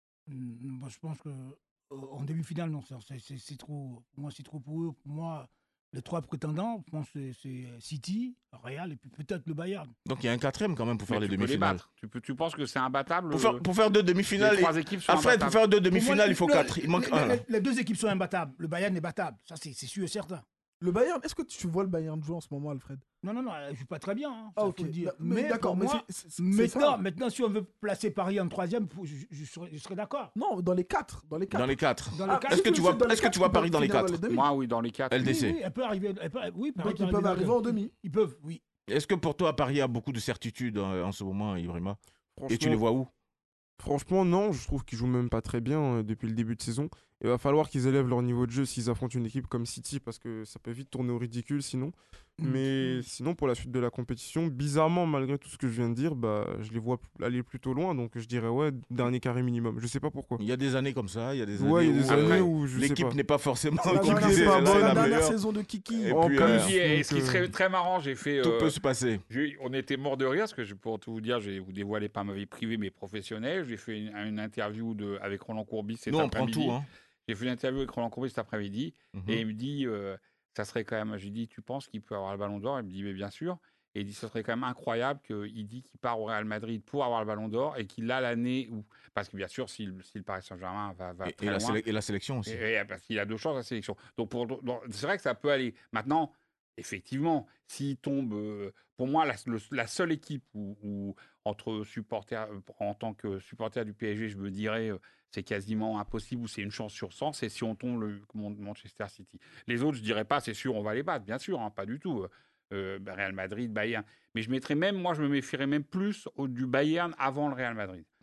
Je pense que en demi-finale, non, c'est trop. Moi, c'est trop pour eux. Pour moi, les 3 prétendants, je pense que c'est City, Real et puis peut-être le Bayern. Donc il y a un 4e quand même pour faire les demi-finales. Tu penses que c'est imbattable pour faire 2 demi-finales. Les 3 équipes sont Alfred, pour faire 2 demi-finales, il faut 4. Il manque 1. Les 2 équipes sont imbattables. Le Bayern est battable. Ça, c'est sûr et certain. Le Bayern, est-ce que tu vois le Bayern jouer en ce moment, Alfred? Non, elle joue pas très bien. Hein, ok. Mais d'accord, maintenant, si on veut placer Paris en 3e, je serais d'accord. Non, dans les 4. Dans les 4. Est-ce que tu vois Paris dans les 4? Moi, oui, dans les 4. LDC. Oui, elle peut arriver. Donc ils peuvent arriver en demi. Ils peuvent, oui. Est-ce que pour toi, Paris a beaucoup de certitudes en ce moment, Ibrahima? Et tu les vois où? Franchement, non. Je trouve qu'ils jouent même pas très bien depuis le début de saison. Il va falloir qu'ils élèvent leur niveau de jeu s'ils affrontent une équipe comme City parce que ça peut vite tourner au ridicule sinon. Mais sinon, pour la suite de la compétition, bizarrement, malgré tout ce que je viens de dire, je les vois aller plutôt loin. Donc je dirais, dernier carré minimum. Je sais pas pourquoi. Il y a des années comme ça. Il y a des années où l'équipe n'est pas forcément. C'est la dernière saison de Kiki. Et ce qui serait très marrant, j'ai fait. Tout peut se passer. On était mort de rire parce que pour tout vous dire, je vais vous dévoiler pas ma vie privée mais professionnelle. J'ai fait une interview avec Roland Courbis cet après-midi. Tout, hein. J'ai fait une interview avec Roland Courbis cet après-midi et il me dit, ça serait quand même, j'ai dit, tu penses qu'il peut avoir le ballon d'or? Il me dit, mais bien sûr. Et il dit, ce serait quand même incroyable qu'il dit qu'il part au Real Madrid pour avoir le ballon d'or et qu'il a l'année où... Parce que bien sûr, si le Paris Saint-Germain va très loin... Et la sélection aussi. Parce qu'il a 2 chances, la sélection. Donc c'est vrai que ça peut aller. Maintenant, effectivement, s'il tombe... pour moi, la seule équipe où entre supporters, en tant que supporter du PSG, je me dirais... c'est quasiment impossible ou c'est une chance sur 100, c'est si on tombe le Manchester City. Les autres, je dirais pas, c'est sûr, on va les battre, bien sûr, pas du tout. Real Madrid, Bayern. Mais je me méfierais même plus du Bayern avant le Real Madrid.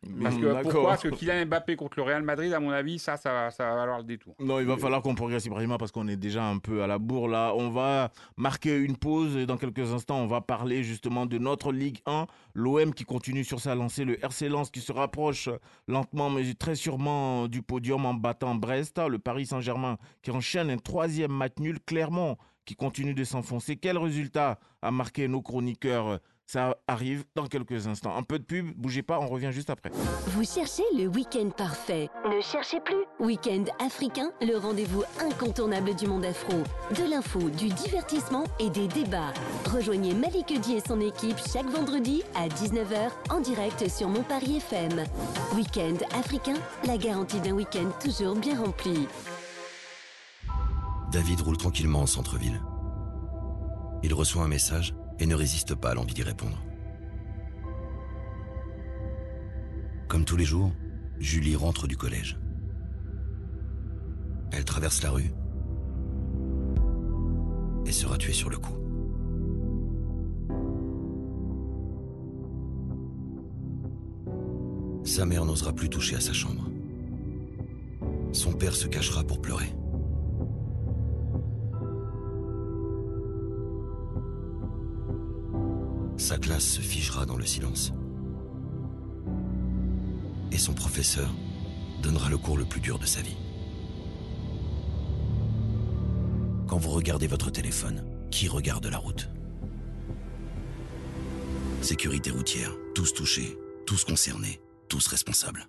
Parce que pourquoi ? Parce que Kylian Mbappé contre le Real Madrid, à mon avis, ça va valoir le détour. Non, il va falloir qu'on progresse, Ibrahima, parce qu'on est déjà un peu à la bourre là. On va marquer une pause et dans quelques instants, on va parler justement de notre Ligue 1. L'OM qui continue sur sa lancée, le RC Lens qui se rapproche lentement mais très sûrement du podium en battant Brest. Le Paris Saint-Germain qui enchaîne un 3e match nul. Clermont qui continue de s'enfoncer. Quel résultat a marqué nos chroniqueurs ? Ça arrive dans quelques instants. Un peu de pub, bougez pas, on revient juste après. Vous cherchez le week-end parfait? Ne cherchez plus. Week-end africain, le rendez-vous incontournable du monde afro. De l'info, du divertissement et des débats. Rejoignez Malik Eudi et son équipe chaque vendredi à 19h en direct sur Mon Paris FM. Week-end africain, la garantie d'un week-end toujours bien rempli. David roule tranquillement en centre-ville. Il reçoit un message et ne résiste pas à l'envie d'y répondre. Comme tous les jours, Julie rentre du collège. Elle traverse la rue et sera tuée sur le coup. Sa mère n'osera plus toucher à sa chambre. Son père se cachera pour pleurer. Sa classe se figera dans le silence. Et son professeur donnera le cours le plus dur de sa vie. Quand vous regardez votre téléphone, qui regarde la route ? Sécurité routière, tous touchés, tous concernés, tous responsables.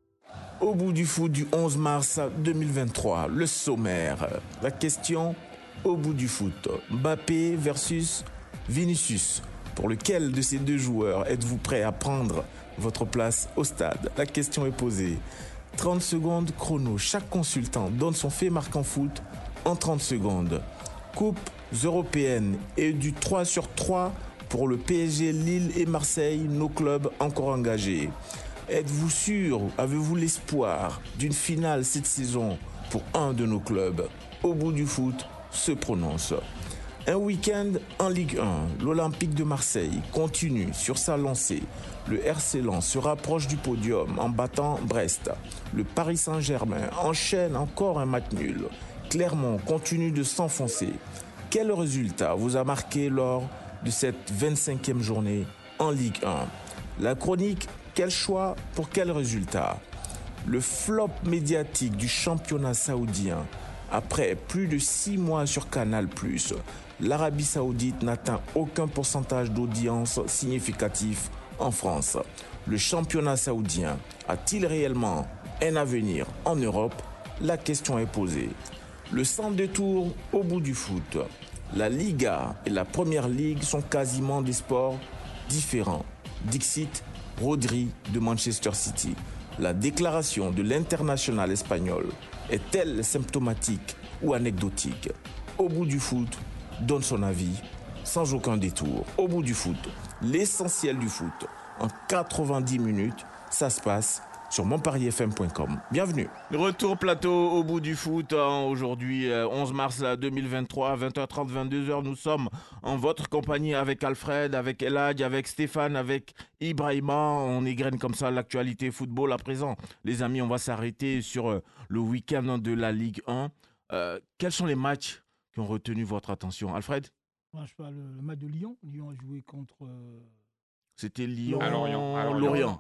Au bout du foot du 11 mars 2023, le sommaire. La question, au bout du foot, Mbappé versus Vinicius. Pour lequel de ces deux joueurs êtes-vous prêt à prendre votre place au stade ? La question est posée. 30 secondes chrono. Chaque consultant donne son fait marquant foot en 30 secondes. Coupes européennes et du 3 sur 3 pour le PSG, Lille et Marseille, nos clubs encore engagés. Êtes-vous sûr, avez-vous l'espoir d'une finale cette saison pour un de nos clubs ? Au bout du foot se prononce. Un week-end en Ligue 1, l'Olympique de Marseille continue sur sa lancée. Le RC Lens se rapproche du podium en battant Brest. Le Paris Saint-Germain enchaîne encore un match nul. Clermont continue de s'enfoncer. Quel résultat vous a marqué lors de cette 25e journée en Ligue 1 ? La chronique, quel choix pour quel résultat ? Le flop médiatique du championnat saoudien. Après plus de 6 mois sur Canal+, l'Arabie Saoudite n'atteint aucun pourcentage d'audience significatif en France. Le championnat saoudien a-t-il réellement un avenir en Europe ? La question est posée. Le sans détour au bout du foot. La Liga et la Première Ligue sont quasiment des sports différents. Dixit Rodri de Manchester City. La déclaration de l'international espagnol est-elle symptomatique ou anecdotique ? Au bout du foot, donne son avis sans aucun détour. Au bout du foot, l'essentiel du foot. En 90 minutes, ça se passe sur monpariefm.com. Bienvenue. Retour plateau au bout du foot. Aujourd'hui, 11 mars 2023, 20h30, 22h. Nous sommes en votre compagnie avec Alfred, avec Eladj, avec Stéphane, avec Ibrahima. On égrène comme ça l'actualité football. À présent, les amis, on va s'arrêter sur le week-end de la Ligue 1. Quels sont les matchs qui ont retenu votre attention, Alfred ? Moi, je parle le match de Lyon. Lyon a joué contre... C'était Lyon, Lorient.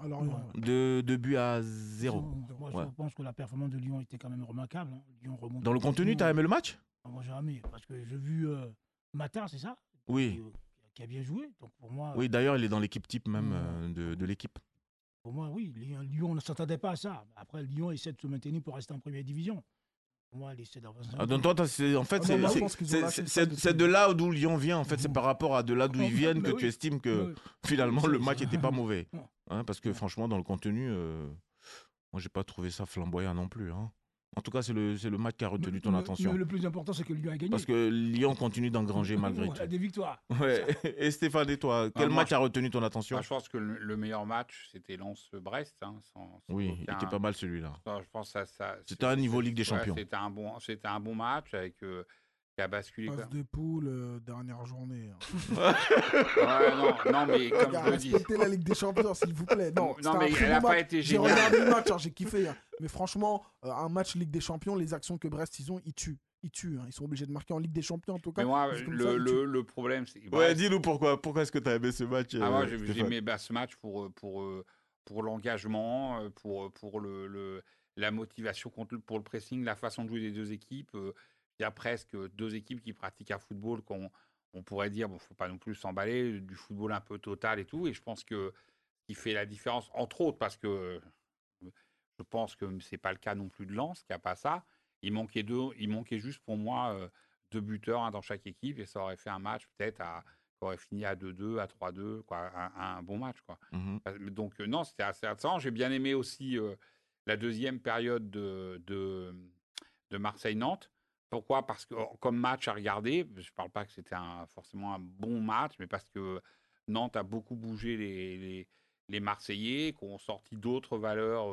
De 2 buts à 0. Moi, je pense que la performance de Lyon était quand même remarquable. Lyon remonte. Dans le contenu, tu as aimé le match ? Moi, j'ai aimé, parce que j'ai vu Matin, c'est ça ? Oui. Qui a bien joué. Donc pour moi, oui, d'ailleurs, il est dans l'équipe type même de l'équipe. Pour moi, oui. Lyon ne s'attendait pas à ça. Après, Lyon essaie de se maintenir pour rester en première division. Moi, c'est de là d'où Lyon vient. En fait, c'est par rapport à de là d'où ils viennent que tu estimes que finalement le match n'était pas mauvais. Parce que franchement, dans le contenu, moi, j'ai pas trouvé ça flamboyant non plus. En tout cas, c'est le match qui a retenu ton attention. Le plus important, c'est que Lyon a gagné. Parce que Lyon continue d'engranger malgré tout. Des victoires. Ouais. Et Stéphane, et toi, quel match a retenu ton attention ? Je pense que le meilleur match, c'était Lens-Brest. Oui, il était pas mal celui-là. Je pense ça c'était un niveau Ligue des Champions. C'était un bon match avec qui a basculé. Phase de poule, dernière journée. Non, mais comme je le dis. Respectez la Ligue des Champions, s'il vous plaît. Non, mais elle n'a pas été géniale. J'ai regardé le match, j'ai kiffé. Mais franchement, un match Ligue des Champions, les actions que Brest ils tuent. Ils tuent. Ils sont obligés de marquer en Ligue des Champions, en tout cas. Mais moi, le problème, c'est. Ouais, dis-nous pourquoi. Pourquoi est-ce que tu as aimé ce match? Moi, j'ai aimé ce match pour l'engagement, pour la motivation, pour le pressing, la façon de jouer des deux équipes. Il y a presque deux équipes qui pratiquent un football on pourrait dire, bon, faut pas non plus s'emballer, du football un peu total et tout. Et je pense que ce qui fait la différence, entre autres, parce que je pense que c'est pas le cas non plus de Lens, qui a pas ça. Il manquait juste pour moi 2 buteurs, un dans chaque équipe, et ça aurait fait un match peut-être qui aurait fini à 2-2, à 3-2, quoi, un bon match, quoi. Donc non, c'était assez intéressant. J'ai bien aimé aussi la deuxième période de Marseille-Nantes. Pourquoi? Parce que comme match à regarder, je ne parle pas que c'était forcément un bon match, mais parce que Nantes a beaucoup bougé les Marseillais, qui ont sorti d'autres valeurs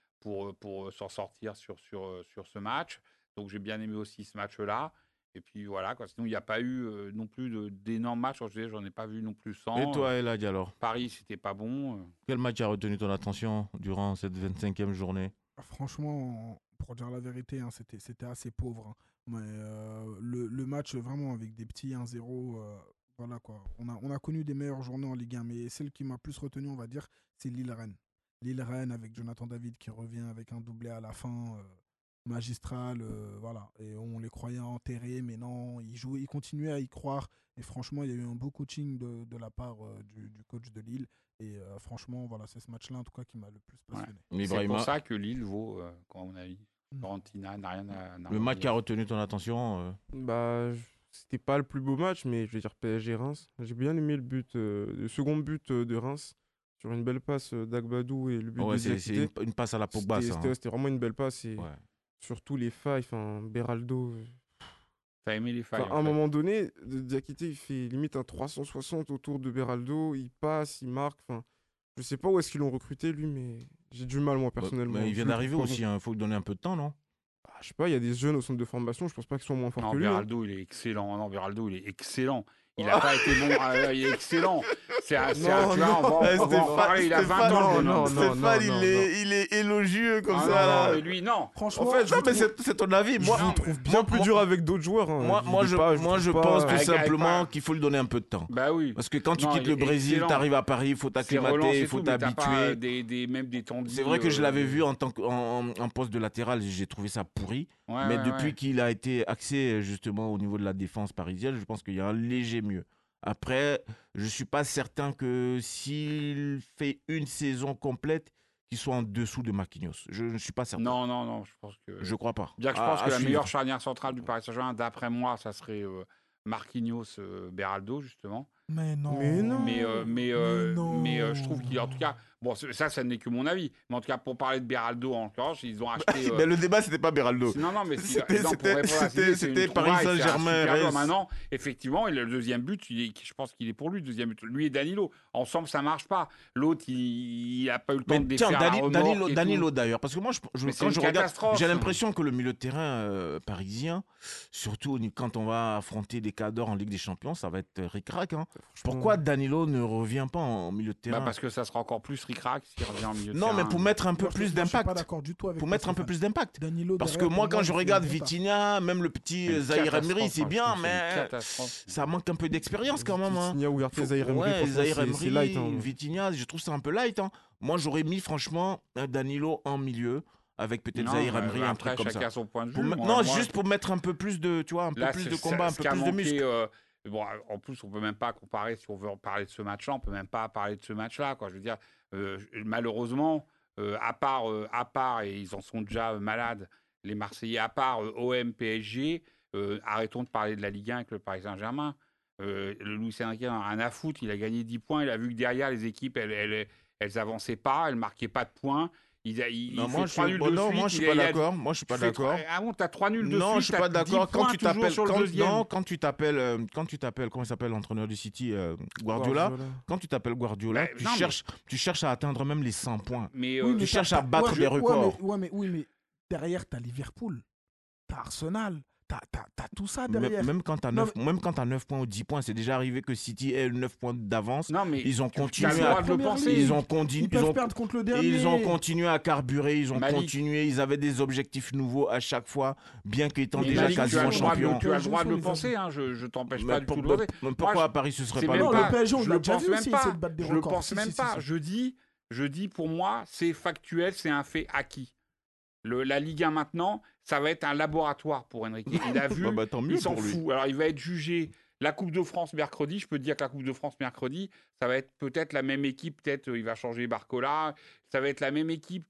pour s'en sortir sur ce match. Donc j'ai bien aimé aussi ce match-là. Et puis voilà, quoi. Sinon il n'y a pas eu non plus d'énormes matchs. J'en ai pas vu non plus 100. Et toi, Elad, alors? Paris, c'était pas bon. Quel match a retenu ton attention durant cette 25e journée? Franchement, pour dire la vérité, c'était assez pauvre. Mais le match, vraiment, avec des petits 1-0, voilà quoi. On a connu des meilleures journées en Ligue 1, mais celle qui m'a plus retenu, on va dire, c'est Lille-Rennes. Lille-Rennes avec Jonathan David qui revient avec un doublé à la fin, magistral, voilà. Et on les croyait enterrés, mais non, ils continuaient à y croire. Et franchement, il y a eu un beau coaching de la part du coach de Lille. Et franchement, voilà, c'est ce match-là, en tout cas, qui m'a le plus passionné. Ouais. C'est pour ça que Lille vaut, à mon avis. Fiorentina n'a rien à Le match qui a retenu ton attention c'était pas le plus beau match, mais je vais dire PSG-Reims. J'ai bien aimé le second but de Reims sur une belle passe d'Agbadou et le but de Diakité. C'est une passe à la Pogba, ça. C'était vraiment une belle passe. Et surtout les failles, Beraldo. T'as aimé les failles? À un moment donné, Diakité, il fait limite un 360 autour de Beraldo. Il passe, il marque. Je sais pas où est-ce qu'ils l'ont recruté, lui, mais j'ai du mal, moi, personnellement. Mais il vient d'arriver aussi, il faut lui donner un peu de temps, non? Je sais pas, il y a des jeunes au centre de formation, je pense pas qu'ils soient moins forts que lui. Beraldo, il est excellent. Non, Beraldo, il est excellent. Il n'a pas été bon. Il est excellent. On va en parler. Il a 20 ans. Stéphane, il est élogieux comme ça. Non, lui, non. Franchement, c'est ton avis. Moi, je vous trouve bien plus dur avec d'autres joueurs. Moi, je pense tout simplement qu'il faut lui donner un peu de temps. Bah oui. Parce que quand tu quittes le Brésil, tu arrives à Paris, il faut t'acclimater, il faut t'habituer. Même des temps de vie. C'est vrai que je l'avais vu en poste de latéral, j'ai trouvé ça pourri. Mais depuis qu'il a été axé justement au niveau de la défense parisienne, je pense qu'il y a un léger mieux. Après, je ne suis pas certain que s'il fait une saison complète, qu'il soit en dessous de Marquinhos. Je ne suis pas certain. Non, je pense que... Je ne crois pas. Bien que je pense que la meilleure charnière centrale du Paris Saint-Germain, d'après moi, ça serait Marquinhos, Beraldo, justement. Mais non. Mais je trouve qu'en tout cas, bon, ça n'est que mon avis. Mais en tout cas, pour parler de Beraldo, en l'occurrence, ils ont acheté. Mais le débat, c'était pas Beraldo. Non, mais c'était Paris Saint-Germain. Maintenant, effectivement, le deuxième but, je pense qu'il est pour lui. Le deuxième but, lui et Danilo. Ensemble, ça marche pas. L'autre, il a pas eu le temps de défaire la remorque. Danilo d'ailleurs, parce que moi, quand je regarde, j'ai l'impression que le milieu de terrain parisien, surtout quand on va affronter des cadors en Ligue des Champions, ça va être ric-rac. Pourquoi Danilo ne revient pas en milieu de terrain? Parce que ça sera encore plus ric-rac s'il revient en milieu de terrain. Non, mais pour mettre un peu plus d'impact. Je suis pas d'accord du tout avec pour mettre un peu plus d'impact. Parce que moi, quand je regarde Vitinha, même le petit Zahir Emery, c'est bien, mais ça manque un peu d'expérience quand même. Vitinha ou Zahir Emery, Vitinha, je trouve ça un peu light. Moi, j'aurais mis franchement Danilo en milieu. Avec peut-être Zahir Emery, un truc comme ça. Chacun son point de vue. Juste pour mettre un peu plus de, tu vois, un peu plus de combat, un peu plus de muscle. Bon, en plus, on ne peut même pas comparer, si on veut parler de ce match-là, on ne peut même pas parler de ce match-là. Je veux dire, malheureusement, à part, et ils en sont déjà malades, les Marseillais, à part OM, PSG, arrêtons de parler de la Ligue 1 avec le Paris Saint-Germain. Le Luis Enrique n'en a rien à foutre, il a gagné 10 points, il a vu que derrière, les équipes, elles n'avançaient pas, elles ne marquaient pas de points. Moi, je suis pas d'accord. Moi, je suis pas d'accord. Ah bon, t'as 3 nuls de suite. Non, je suis pas d'accord. Quand tu t'appelles, comment il s'appelle l'entraîneur du City, Guardiola. Quand tu t'appelles Guardiola, tu cherches à atteindre même les 100 points. Tu cherches à battre des records. Oui, mais derrière, t'as Liverpool, t'as Arsenal, t'as tout ça derrière. Même quand t'as 9 points ou 10 points, c'est déjà arrivé que City ait 9 points d'avance. Non, mais ils ont continué à le penser. Ils peuvent perdre contre le dernier. Ils ont continué à carburer, ils ont continué, ils avaient des objectifs nouveaux à chaque fois, bien qu'étant déjà quasiment champions. Tu as le droit de le penser, hein, je t'empêche pas du tout de le penser. Pourquoi à Paris ce serait pas le cas? PSG, on je l'a le déjà pense vu même aussi, pas. essayer de battre des Je le records. pense même pas. Je dis pour moi, c'est factuel, c'est un fait acquis. La Ligue 1 maintenant, ça va être un laboratoire pour Enrique. Il a vu, il s'en fout. Alors il va être jugé. La Coupe de France mercredi, je peux te dire que la Coupe de France mercredi, ça va être peut-être la même équipe. Peut-être il va changer Barcola. Ça va être la même équipe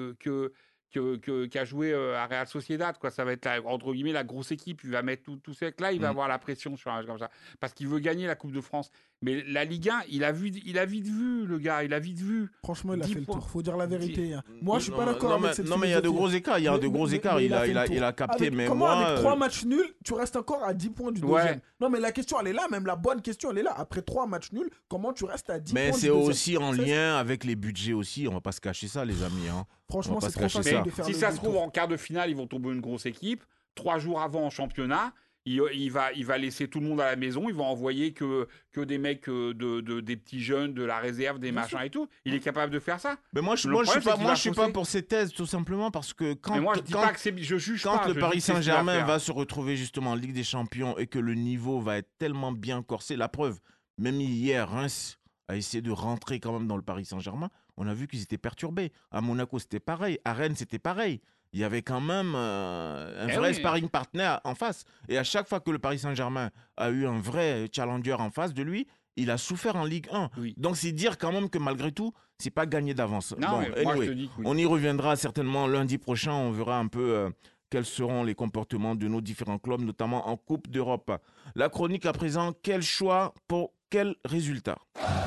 qu'a joué à Real Sociedad, quoi. Ça va être entre guillemets la grosse équipe. Il va mettre tout ça. Là, il va avoir la pression sur un match comme ça parce qu'il veut gagner la Coupe de France. Mais la Ligue 1, il a vite vu le gars. Il a vite vu. Franchement, il a fait le tour. Faut dire la vérité. Moi, je suis pas d'accord avec cette Non, mais il y a de gros écarts. Il a capté. Mais comment moi, avec 3 matchs nuls, tu restes encore à 10 points du deuxième? Non, mais la question, elle est là. Même la bonne question, elle est là. Après 3 matchs nuls, comment tu restes à 10 points du deuxième? Mais c'est aussi en lien avec les budgets aussi. On va pas se cacher ça, les amis. Franchement, c'est trop facile de faire si ça se trouve, en quart de finale, ils vont tomber une grosse équipe. 3 jours avant en championnat, il va laisser tout le monde à la maison. Il va envoyer que des mecs, des petits jeunes, de la réserve, des machins et tout. Il est capable de faire ça. Mais moi, je suis pas pour ces thèses, tout simplement parce que quand le Paris Saint-Germain va se retrouver justement en Ligue des Champions et que le niveau va être tellement bien corsé, la preuve, même hier, Reims a essayé de rentrer quand même dans le Paris Saint-Germain. On a vu qu'ils étaient perturbés. À Monaco, c'était pareil. À Rennes, c'était pareil. Il y avait quand même un vrai sparring partner en face. Et à chaque fois que le Paris Saint-Germain a eu un vrai challenger en face de lui, il a souffert en Ligue 1. Oui. Donc, c'est dire quand même que malgré tout, c'est pas gagné d'avance. Non, moi, je te dis que oui. On y reviendra certainement lundi prochain. On verra un peu quels seront les comportements de nos différents clubs, notamment en Coupe d'Europe. La chronique à présent, quel choix pour quel résultat?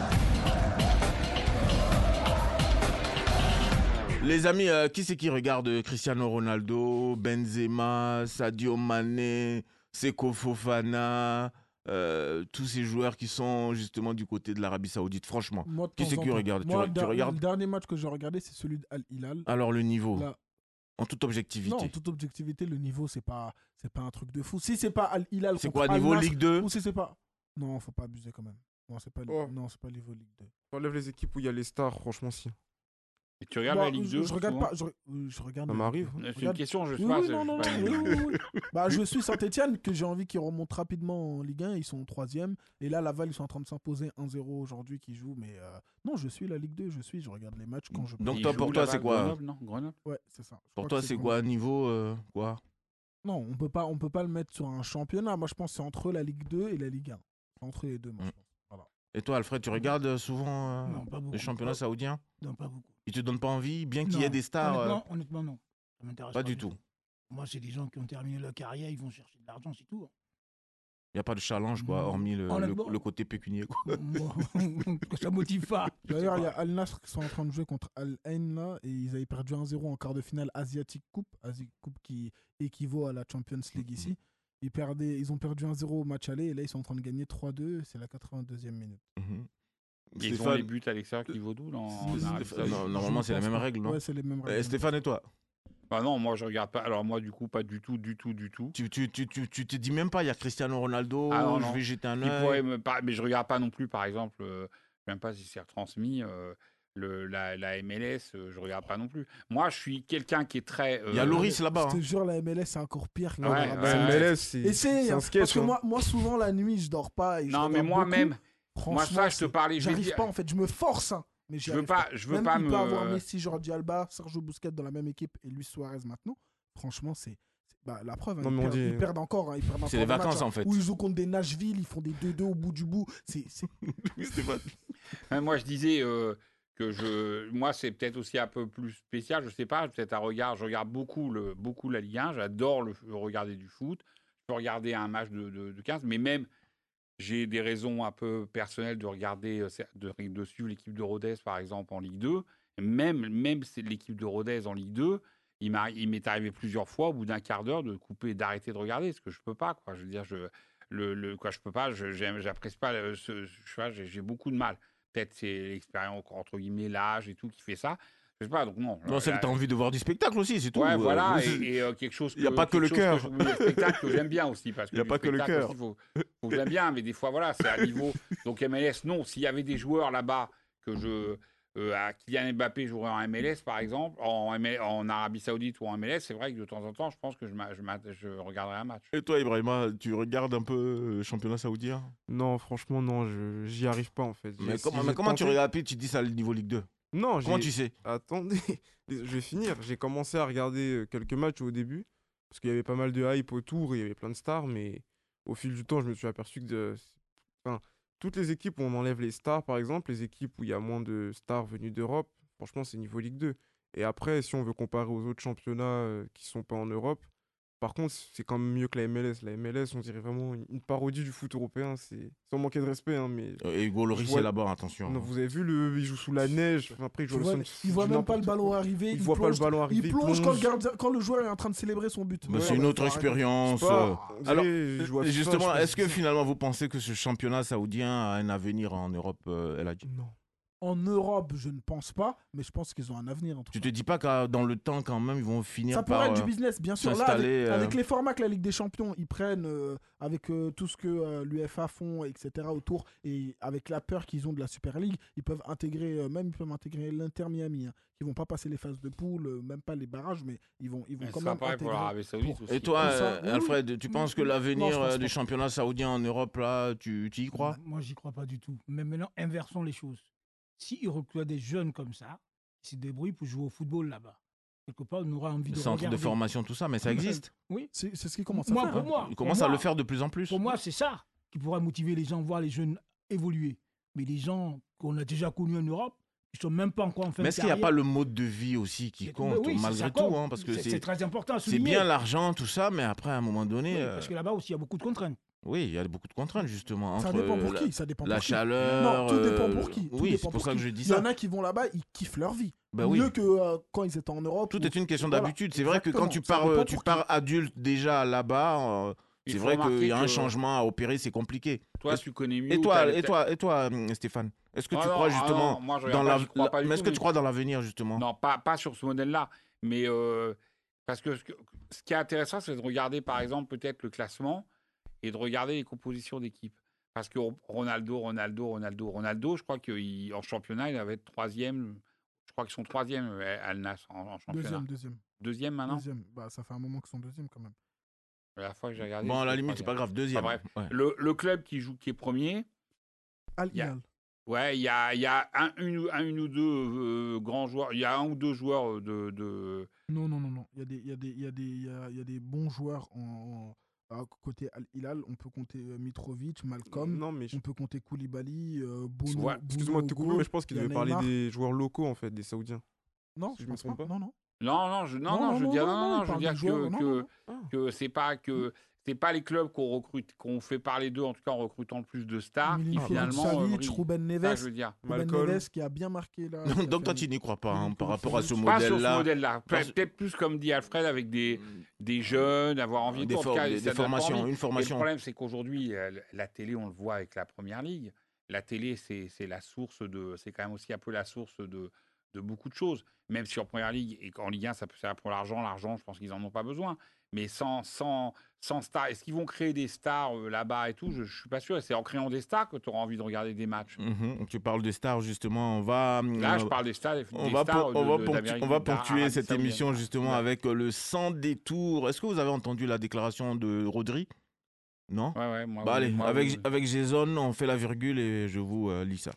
Les amis, qui c'est qui regarde Cristiano Ronaldo, Benzema, Sadio Mané, Seko Fofana, tous ces joueurs qui sont justement du côté de l'Arabie Saoudite? Franchement, qui c'est qui regarde? Moi, tu regardes... Le dernier match que j'ai regardé, c'est celui d'Al Hilal. Alors le niveau, là... en toute objectivité. Non, en toute objectivité, le niveau, c'est pas un truc de fou. Si c'est pas Al Hilal, c'est quoi, niveau Ligue 2? Ou si c'est pas... Non, faut pas abuser quand même. Non, c'est pas niveau Ligue 2. Enlève les équipes où il y a les stars, franchement, si. Et tu regardes la Ligue 2? Je regarde pas. Je regarde. Ça m'arrive. C'est une question, je sais pas. Oui. Bah, je suis Saint-Etienne, que j'ai envie qu'ils remontent rapidement en Ligue 1. Ils sont 3e. Et là, Laval, ils sont en train de s'imposer 1-0 aujourd'hui, qui jouent. Mais non, je suis la Ligue 2. Je regarde les matchs quand je peux. Donc, pour toi, c'est quoi? Grenoble. Ouais, c'est ça. Pour toi, c'est quoi niveau quoi? Non, on peut pas le mettre sur un championnat. Moi, je pense que c'est entre la Ligue 2 et la Ligue 1. Entre les deux, moi, je pense. Voilà. Et toi, Alfred, tu regardes souvent les championnats saoudiens? Non, pas beaucoup. Ils te donnent pas envie, bien qu'il y ait des stars? Honnêtement, non. Ça m'intéresse pas du tout. Moi, c'est des gens qui ont terminé leur carrière, ils vont chercher de l'argent, c'est tout. Il n'y a pas de challenge, quoi, hormis le côté pécunier, quoi. Ça motive pas. D'ailleurs, il y a Al Nassr qui sont en train de jouer contre Al Ain, là, et ils avaient perdu 1-0 en quart de finale Asiatic Cup qui équivaut à la Champions League ici. Ils ont perdu 1-0 au match aller, et là, ils sont en train de gagner 3-2, c'est la 82e minute. Ils ont les buts à l'extérieur qui vaut d'où normalement, c'est la même règle, non? Ouais, c'est les mêmes règles. Stéphane, et toi? Bah non, moi je regarde pas. Alors moi du coup pas du tout. Tu te dis même pas, il y a Cristiano Ronaldo, je vais jeter un œil. Mais je regarde pas non plus, par exemple, même pas si c'est retransmis. La MLS, je regarde pas non plus. Moi, je suis quelqu'un qui est très. Il y a Loris là-bas. Je te jure, la MLS, c'est encore pire que la MLS. C'est un sketch. Parce que moi, souvent, la nuit, je dors pas. Non, mais moi-même. Moi, ça, je te parlais. J'arrive pas, en fait. Je me force. Mais je veux pas il peut avoir Messi, Jordi Alba, Sergio Busquets dans la même équipe et Luis Suarez maintenant. Franchement, c'est la preuve. Ils perdent encore. C'est les vacances, en fait. Où ils jouent contre des Nashville, ils font des 2-2 au bout du bout. Moi, je disais moi, c'est peut-être aussi un peu plus spécial. Je sais pas, peut-être je regarde beaucoup la Ligue 1. J'adore regarder du foot. Je peux regarder un match de 15, mais même. J'ai des raisons un peu personnelles de regarder, de suivre l'équipe de Rodez, par exemple, en Ligue 2. Même l'équipe de Rodez en Ligue 2, il m'est arrivé plusieurs fois, au bout d'un quart d'heure, de couper, d'arrêter de regarder, parce que je peux pas, quoi. Je veux dire, je peux pas, j'apprécie pas j'ai beaucoup de mal. Peut-être c'est l'expérience, entre guillemets, l'âge et tout qui fait ça. Je sais pas, donc non. Non, c'est que tu as envie de voir du spectacle aussi, c'est tout. Ouais, voilà, et quelque chose. Il n'y a pas que le cœur. Un spectacle que j'aime bien aussi. Parce que il n'y a pas que le cœur. Faut que j'aime bien, mais des fois, voilà, c'est à niveau. Donc MLS, non. S'il y avait des joueurs là-bas que à Kylian Mbappé jouerait en MLS, par exemple, en Arabie Saoudite ou en MLS, c'est vrai que de temps en temps, je pense que je regarderai un match. Et toi, Ibrahima, tu regardes un peu le championnat saoudien? Non, franchement, non, j'y arrive pas en fait. Mais comment tu regardes? Tu dis ça le niveau Ligue 2? Non, comment tu sais? Attendez, je vais finir. J'ai commencé à regarder quelques matchs au début, parce qu'il y avait pas mal de hype autour, il y avait plein de stars, mais au fil du temps, je me suis aperçu que toutes les équipes où on enlève les stars, par exemple, les équipes où il y a moins de stars venues d'Europe, franchement, c'est niveau Ligue 2. Et après, si on veut comparer aux autres championnats qui sont pas en Europe, par contre, c'est quand même mieux que la MLS. La MLS, on dirait vraiment une parodie du foot européen. C'est sans manquer de respect. Mais et Hugo Lloris est là-bas, attention. Non, vous avez vu, il joue sous la neige. Après, il voit même pas le ballon arriver. Il voit pas le ballon arriver. Il plonge quand le joueur est en train de célébrer son but. C'est une autre expérience. Alors, justement, est-ce que finalement vous pensez que ce championnat saoudien a un avenir en Europe, Eladji? Non. En Europe, je ne pense pas, mais je pense qu'ils ont un avenir. En tout cas. Tu te dis pas que dans le temps, quand même, ils vont finir par... Ça pourrait être du business, bien sûr. Là, avec les formats que la Ligue des Champions, ils prennent, avec tout ce que l'UEFA font, etc. autour, et avec la peur qu'ils ont de la Super League, ils peuvent intégrer l'Inter Miami. Hein. Ils vont pas passer les phases de poule, même pas les barrages, mais ils vont quand même intégrer. Pour l'Arabie Saoudite aussi. Et toi, Alfred, tu penses que l'avenir du championnat saoudien en Europe, là, tu y crois? Moi, j'y crois pas du tout. Mais maintenant, inversons les choses. S'ils recrutent des jeunes comme ça, ils se débrouillent pour jouer au football là-bas. Quelque part, on aura envie de regarder. Centre de formation, tout ça, mais ça existe. Oui. C'est ce qu'ils commencent à faire. Pour moi, ils commencent à le faire de plus en plus. Pour moi, c'est ça qui pourra motiver les gens, voir les jeunes évoluer. Mais les gens qu'on a déjà connus en Europe, ils ne sont même pas encore en fin de carrière. Mais est-ce qu'il n'y a pas le mode de vie aussi qui compte, malgré tout, hein, parce que c'est très important à c'est souligner. bien l'argent, tout ça, mais après, à un moment donné... Oui, parce que là-bas aussi, il y a beaucoup de contraintes. Oui, il y a beaucoup de contraintes, justement. Ça dépend pour qui. Ça dépend la pour chaleur... Non, tout dépend pour qui. Oui, c'est pour ça que je dis ça. Il y en a qui vont là-bas, ils kiffent leur vie. Bah mieux que quand ils étaient en Europe. Tout est une question d'habitude. C'est vrai que quand tu pars adulte déjà là-bas... c'est vrai qu'il y a un changement à opérer, c'est compliqué. Toi, tu connais mieux. Et toi, Stéphane, est-ce que tu crois justement mais est-ce que tu crois dans l'avenir justement? Non, pas sur ce modèle-là, mais parce que ce qui est intéressant, c'est de regarder par exemple peut-être le classement et de regarder les compositions d'équipe. Parce que Ronaldo, je crois qu'en championnat, il va être troisième. Je crois qu'ils sont troisième Al Nassr en championnat. Deuxième maintenant. Deuxième. Bah, ça fait un moment qu'ils sont deuxième quand même. La fois que j'ai regardé. Bon, à la limite, c'est pas grave, deuxième. Enfin, bref. Ouais. Le club qui est premier. Al Hilal. Ouais, il y a une ou deux grands joueurs. Il y a un ou deux joueurs de. Non. Il y a des bons joueurs à côté Al Hilal. On peut compter Mitrovic, Malcolm. On peut compter Koulibaly, Bono. Ouais, excuse-moi de te couper, mais je pense qu'il devait parler des joueurs locaux en fait, des Saoudiens. Non, si je me trompe pas. Non, je veux dire que c'est pas les clubs qu'on recrute, qu'on fait parler d'eux, en tout cas en recrutant le plus de stars, qui finalement Ruben Neves, Neves qui a bien marqué là. Donc toi tu n'y crois pas par rapport à ce modèle-là. Pas sur ce modèle-là. Peut-être plus comme dit Alfred avec des jeunes, avoir envie des formations, une formation. Et le problème c'est qu'aujourd'hui la télé, on le voit avec la Première Ligue. La télé c'est la source c'est quand même aussi un peu la source de beaucoup de choses, même si en Première Ligue et en Ligue 1, ça peut servir pour l'argent, je pense qu'ils n'en ont pas besoin. Mais sans stars, est-ce qu'ils vont créer des stars là-bas et tout? Je ne suis pas sûr. Et c'est en créant des stars que tu auras envie de regarder des matchs. Tu parles des stars, justement. Là, je parle des stars. On va ponctuer cette émission, justement, avec le sans détour. Est-ce que vous avez entendu la déclaration de Rodri? Non? Ouais, moi. Allez, avec Jason, on fait la virgule et je vous lis ça.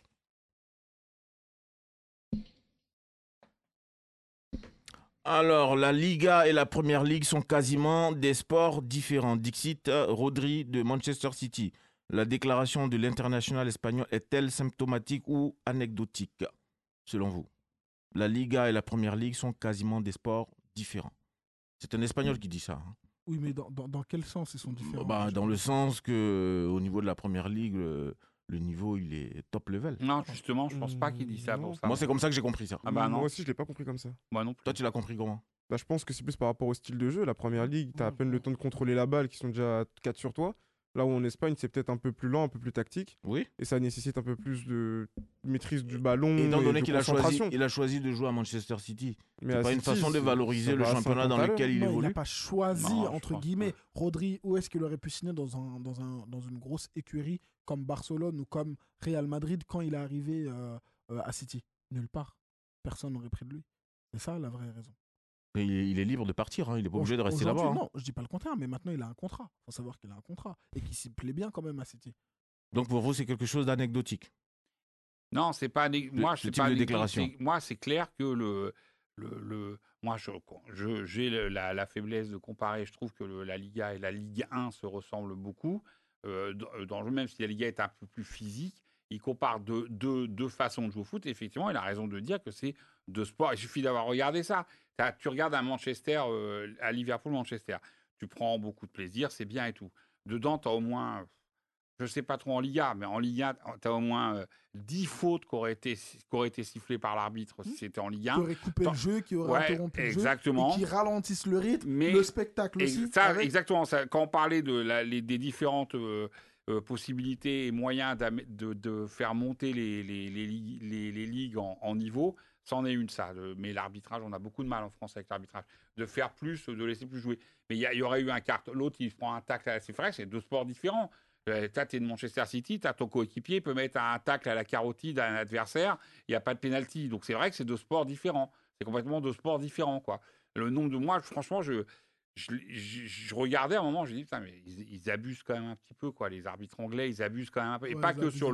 Alors, la Liga et la Première Ligue sont quasiment des sports différents. Dixit Rodri de Manchester City. La déclaration de l'international espagnol est-elle symptomatique ou anecdotique, selon vous? La Liga et la Première Ligue sont quasiment des sports différents. C'est un Espagnol qui dit ça. Hein. Oui, mais dans quel sens ils sont différents? Dans le sens qu'au niveau de la Première Ligue... Le niveau, il est top level. Non, justement, je pense pas qu'il dit ça pour ça. Moi, c'est comme ça que j'ai compris ça. Non. Moi aussi, je l'ai pas compris comme ça. Moi non plus. Toi, tu l'as compris comment? Je pense que c'est plus par rapport au style de jeu. La Première Ligue, tu as à peine le temps de contrôler la balle, qui sont déjà 4 sur toi. Là où en Espagne, c'est peut-être un peu plus lent, un peu plus tactique. Oui. Et ça nécessite un peu plus de maîtrise du ballon. Étant donné de qu'il a choisi de jouer à Manchester City. Mais c'est pas une façon de valoriser le championnat dans lequel il évolue. Il n'a pas choisi, entre guillemets. Rodri, où est-ce qu'il aurait pu signer dans une grosse écurie comme Barcelone ou comme Real Madrid quand il est arrivé à City? Nulle part. Personne n'aurait pris de lui. C'est ça la vraie raison. Et il est libre de partir, hein. Il n'est pas obligé de rester là-bas. Non, je dis pas le contraire, mais maintenant il a un contrat. Il faut savoir qu'il a un contrat et qu'il s'y plaît bien quand même à City. Donc pour vous, c'est quelque chose d'anecdotique? Non, c'est pas moi, ce type de déclaration. Moi, c'est clair que moi, j'ai la faiblesse de comparer. Je trouve que la Liga et la Ligue 1 se ressemblent beaucoup. Même si la Liga est un peu plus physique, il compare deux façons de jouer au foot. Et effectivement, il a raison de dire que c'est deux sports. Il suffit d'avoir regardé ça. Tu regardes à Manchester, à Liverpool-Manchester. Tu prends beaucoup de plaisir, c'est bien et tout. Dedans, tu as au moins, je ne sais pas trop en Liga, mais en Liga, tu as au moins 10 fautes qui auraient été sifflées par l'arbitre si c'était en Ligue 1. Qui auraient coupé le jeu, qui auraient interrompu le jeu, et qui ralentissent le rythme, le spectacle aussi. Exactement. Quand on parlait des différentes possibilités et moyens de faire monter les ligues en niveau, c'en est une, ça. Mais l'arbitrage, on a beaucoup de mal en France avec l'arbitrage. De faire plus, de laisser plus jouer. Mais il y aurait eu un quart. L'autre, il se prend un tacle. C'est vrai, c'est deux sports différents. Tu es de Manchester City, tu as ton coéquipier, peut mettre un tacle à la carotide à un adversaire, il n'y a pas de pénalty. Donc c'est vrai que c'est deux sports différents. C'est complètement deux sports différents, quoi. Le nombre de mois, franchement, je regardais à un moment, je dis putain, mais ils abusent quand même un petit peu, quoi. Les arbitres anglais, ils abusent quand même un peu. Et pas que sur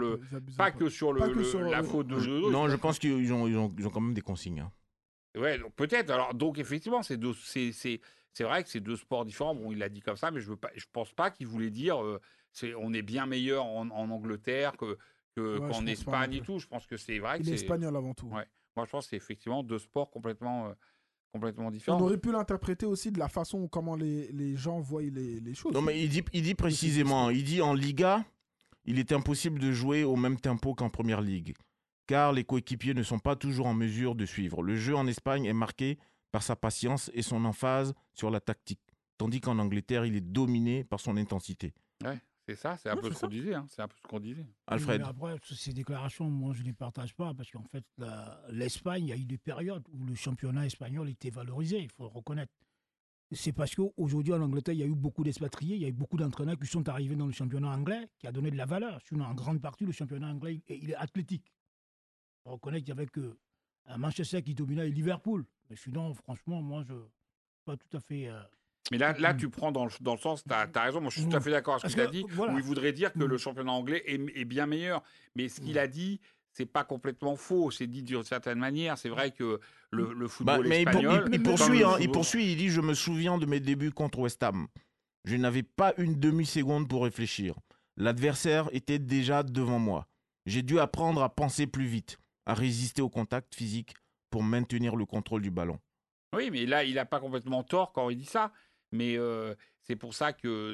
la faute de jeu. Non, je pense qu'ils ont quand même des consignes. Hein. Ouais, peut-être. Alors, donc effectivement, c'est vrai que c'est deux sports différents. Bon, il l'a dit comme ça, mais je pense pas qu'il voulait dire on est bien meilleur en Angleterre qu'en Espagne et tout. Je pense que c'est vrai que c'est espagnol avant tout. Ouais. Moi, je pense que c'est effectivement deux sports complètement différents. On aurait pu l'interpréter aussi de la façon comment les gens voient les choses. Non, mais il dit précisément, il dit en Liga, il est impossible de jouer au même tempo qu'en Première Ligue, car les coéquipiers ne sont pas toujours en mesure de suivre. Le jeu en Espagne est marqué par sa patience et son emphase sur la tactique, tandis qu'en Angleterre, il est dominé par son intensité. Ouais. C'est ça, c'est un peu ce qu'on disait. Hein. C'est un peu ce qu'on disait. Alfred. Mais après, ces déclarations, moi, je ne les partage pas parce qu'en fait, l'Espagne, il y a eu des périodes où le championnat espagnol était valorisé, il faut le reconnaître. C'est parce qu'aujourd'hui, en Angleterre, il y a eu beaucoup d'expatriés, il y a eu beaucoup d'entraîneurs qui sont arrivés dans le championnat anglais, qui a donné de la valeur. Sinon, en grande partie, le championnat anglais, il est athlétique. Il faut reconnaître qu'il y avait que Manchester qui dominait et Liverpool. Mais sinon, franchement, moi, je ne suis pas tout à fait... Mais là, tu prends dans le sens, tu as raison, moi je suis tout à fait d'accord avec ce qu'il a dit, où il voudrait dire que le championnat anglais est bien meilleur. Mais ce qu'il a dit, c'est pas complètement faux, c'est dit d'une certaine manière. C'est vrai que le football espagnol... Il poursuit, il dit « Je me souviens de mes débuts contre West Ham. Je n'avais pas une demi-seconde pour réfléchir. L'adversaire était déjà devant moi. J'ai dû apprendre à penser plus vite, à résister au contact physique pour maintenir le contrôle du ballon. » Oui, mais là, il n'a pas complètement tort quand il dit ça. Mais c'est pour ça qu'on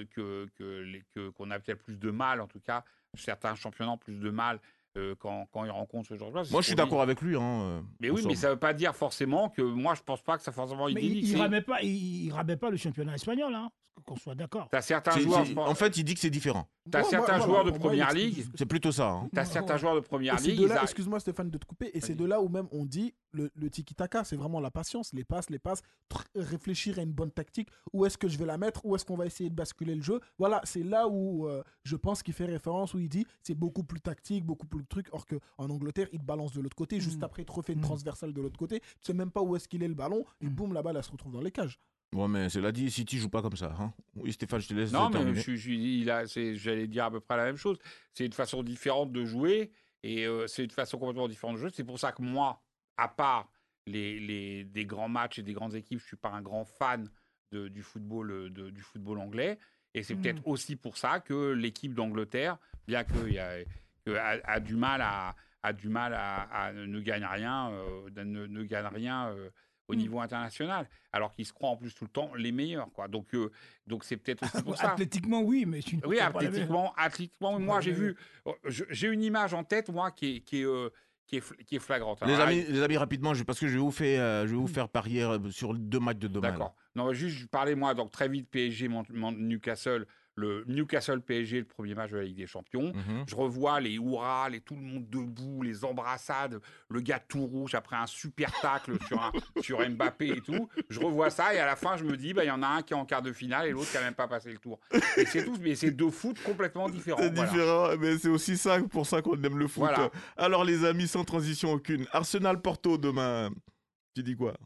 a peut-être plus de mal, en tout cas, certains championnats ont plus de mal quand ils rencontrent ce genre de choses. Moi, je suis d'accord avec lui. Mais oui, mais ça ne veut pas dire forcément que moi, je ne pense pas que ça forcément idyllique. Il ne ramet pas le championnat espagnol, hein, qu'on soit d'accord. Tu as certains joueurs... En fait, il dit que c'est différent. Tu as certains joueurs de Première Ligue... C'est plutôt ça. Hein. Tu as certains joueurs de Première Ligue... Excuse-moi Stéphane de te couper. Et c'est de là où même on dit le tiki-taka, c'est vraiment la patience, les passes, réfléchir à une bonne tactique. Où est-ce que je vais la mettre? Où est-ce qu'on va essayer de basculer le jeu? Voilà, c'est là où je pense qu'il fait référence, où il dit c'est beaucoup plus tactique, beaucoup plus de trucs. Or qu'en Angleterre, il te balance de l'autre côté. Juste après, il te refait une transversale de l'autre côté. Tu sais même pas où est-ce qu'il est le ballon. Et boum, la balle, elle se retrouve dans les cages. Ouais, mais cela dit, City joue pas comme ça. Hein. Oui, Stéphane, je te laisse. Non, mais j'allais dire à peu près la même chose. C'est une façon différente de jouer et c'est une façon complètement différente de jouer. C'est pour ça que moi, à part des grands matchs et des grandes équipes, je ne suis pas un grand fan du football anglais. Et c'est peut-être aussi pour ça que l'équipe d'Angleterre, bien qu'il a du mal à ne gagne rien, au niveau international, alors qu'ils se croient en plus tout le temps les meilleurs, quoi. Donc c'est peut-être aussi pour ça. Athlétiquement, oui, mais oui, athlétiquement, moi j'ai une image en tête, moi, qui est flagrante. Les amis, rapidement, parce que je vais vous faire parier sur 2 matchs de demain. D'accord. Non, juste parler, moi, donc très vite, PSG, Newcastle. Le Newcastle PSG, le premier match de la Ligue des Champions. Je revois les hurrahs, tout le monde debout, les embrassades, le gars tout rouge après un super tacle sur Mbappé et tout. Je revois ça et à la fin, je me dis, il y en a un qui est en quart de finale et l'autre qui n'a même pas passé le tour. Et c'est tout, mais c'est deux foot complètement différents. C'est différent, mais c'est aussi ça pour ça qu'on aime le foot. Voilà. Alors les amis, sans transition aucune, Arsenal-Porto demain, tu dis quoi?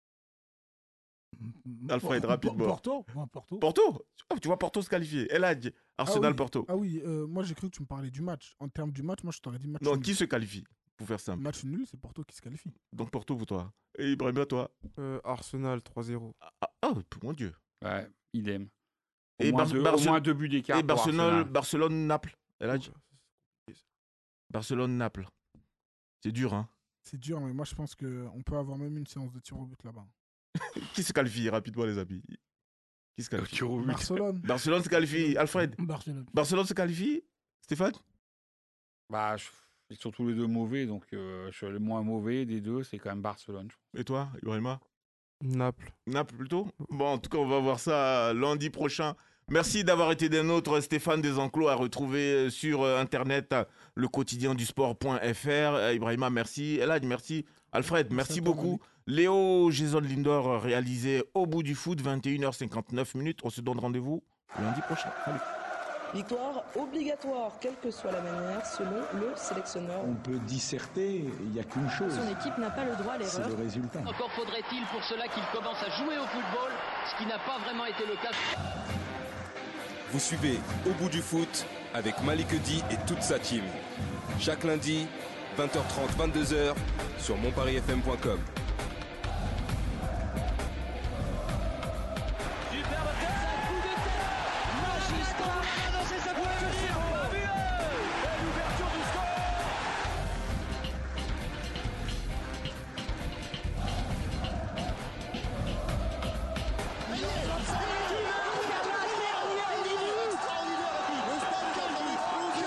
Alfred, rapidement. Porto. Tu vois Porto se qualifier. Eladj, Arsenal-Porto. Ah oui, moi j'ai cru que tu me parlais du match. En termes du match, moi je t'aurais dit match nul. Non, qui se qualifie, pour faire simple? Match nul, c'est Porto qui se qualifie. Donc Porto pour toi. Et Ibrahima, toi? Arsenal 3-0. Mon Dieu. Ouais, idem. Au moins 2 buts d'écart. Et Barcelone-Naples. Eladj. Barcelone-Naples. C'est dur, hein? C'est dur, mais moi je pense qu'on peut avoir même une séance de tir au but là-bas. Qui se qualifie rapidement, les amis? Qui se qualifie? Barcelone. Barcelone se qualifie. Alfred? Barcelone se qualifie? Stéphane? Ils sont tous les deux mauvais, donc je suis le moins mauvais des deux, c'est quand même Barcelone. Et toi, Ibrahima? Naples. Naples plutôt? Bon, en tout cas, on va voir ça lundi prochain. Merci d'avoir été des nôtres, Stéphane Desenclos, à retrouver sur Internet le quotidien du sport.fr. Ibrahima, merci. Eladj, merci. Alfred, merci beaucoup. Léo Jason Lindor, réalisé Au bout du foot, 21h59. On se donne rendez-vous lundi prochain. Salut. Victoire obligatoire, quelle que soit la manière, selon le sélectionneur. On peut disserter, il n'y a qu'une chose. Son équipe n'a pas le droit à l'erreur. C'est le résultat. Encore faudrait-il pour cela qu'il commence à jouer au football, ce qui n'a pas vraiment été le cas. Vous suivez Au bout du foot avec Malik Edi et toute sa team. Chaque lundi, 20h30, 22h sur monparisfm.com.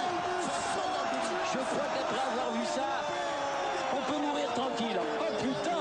Je crois qu'après avoir vu ça, on peut mourir tranquille. Oh putain!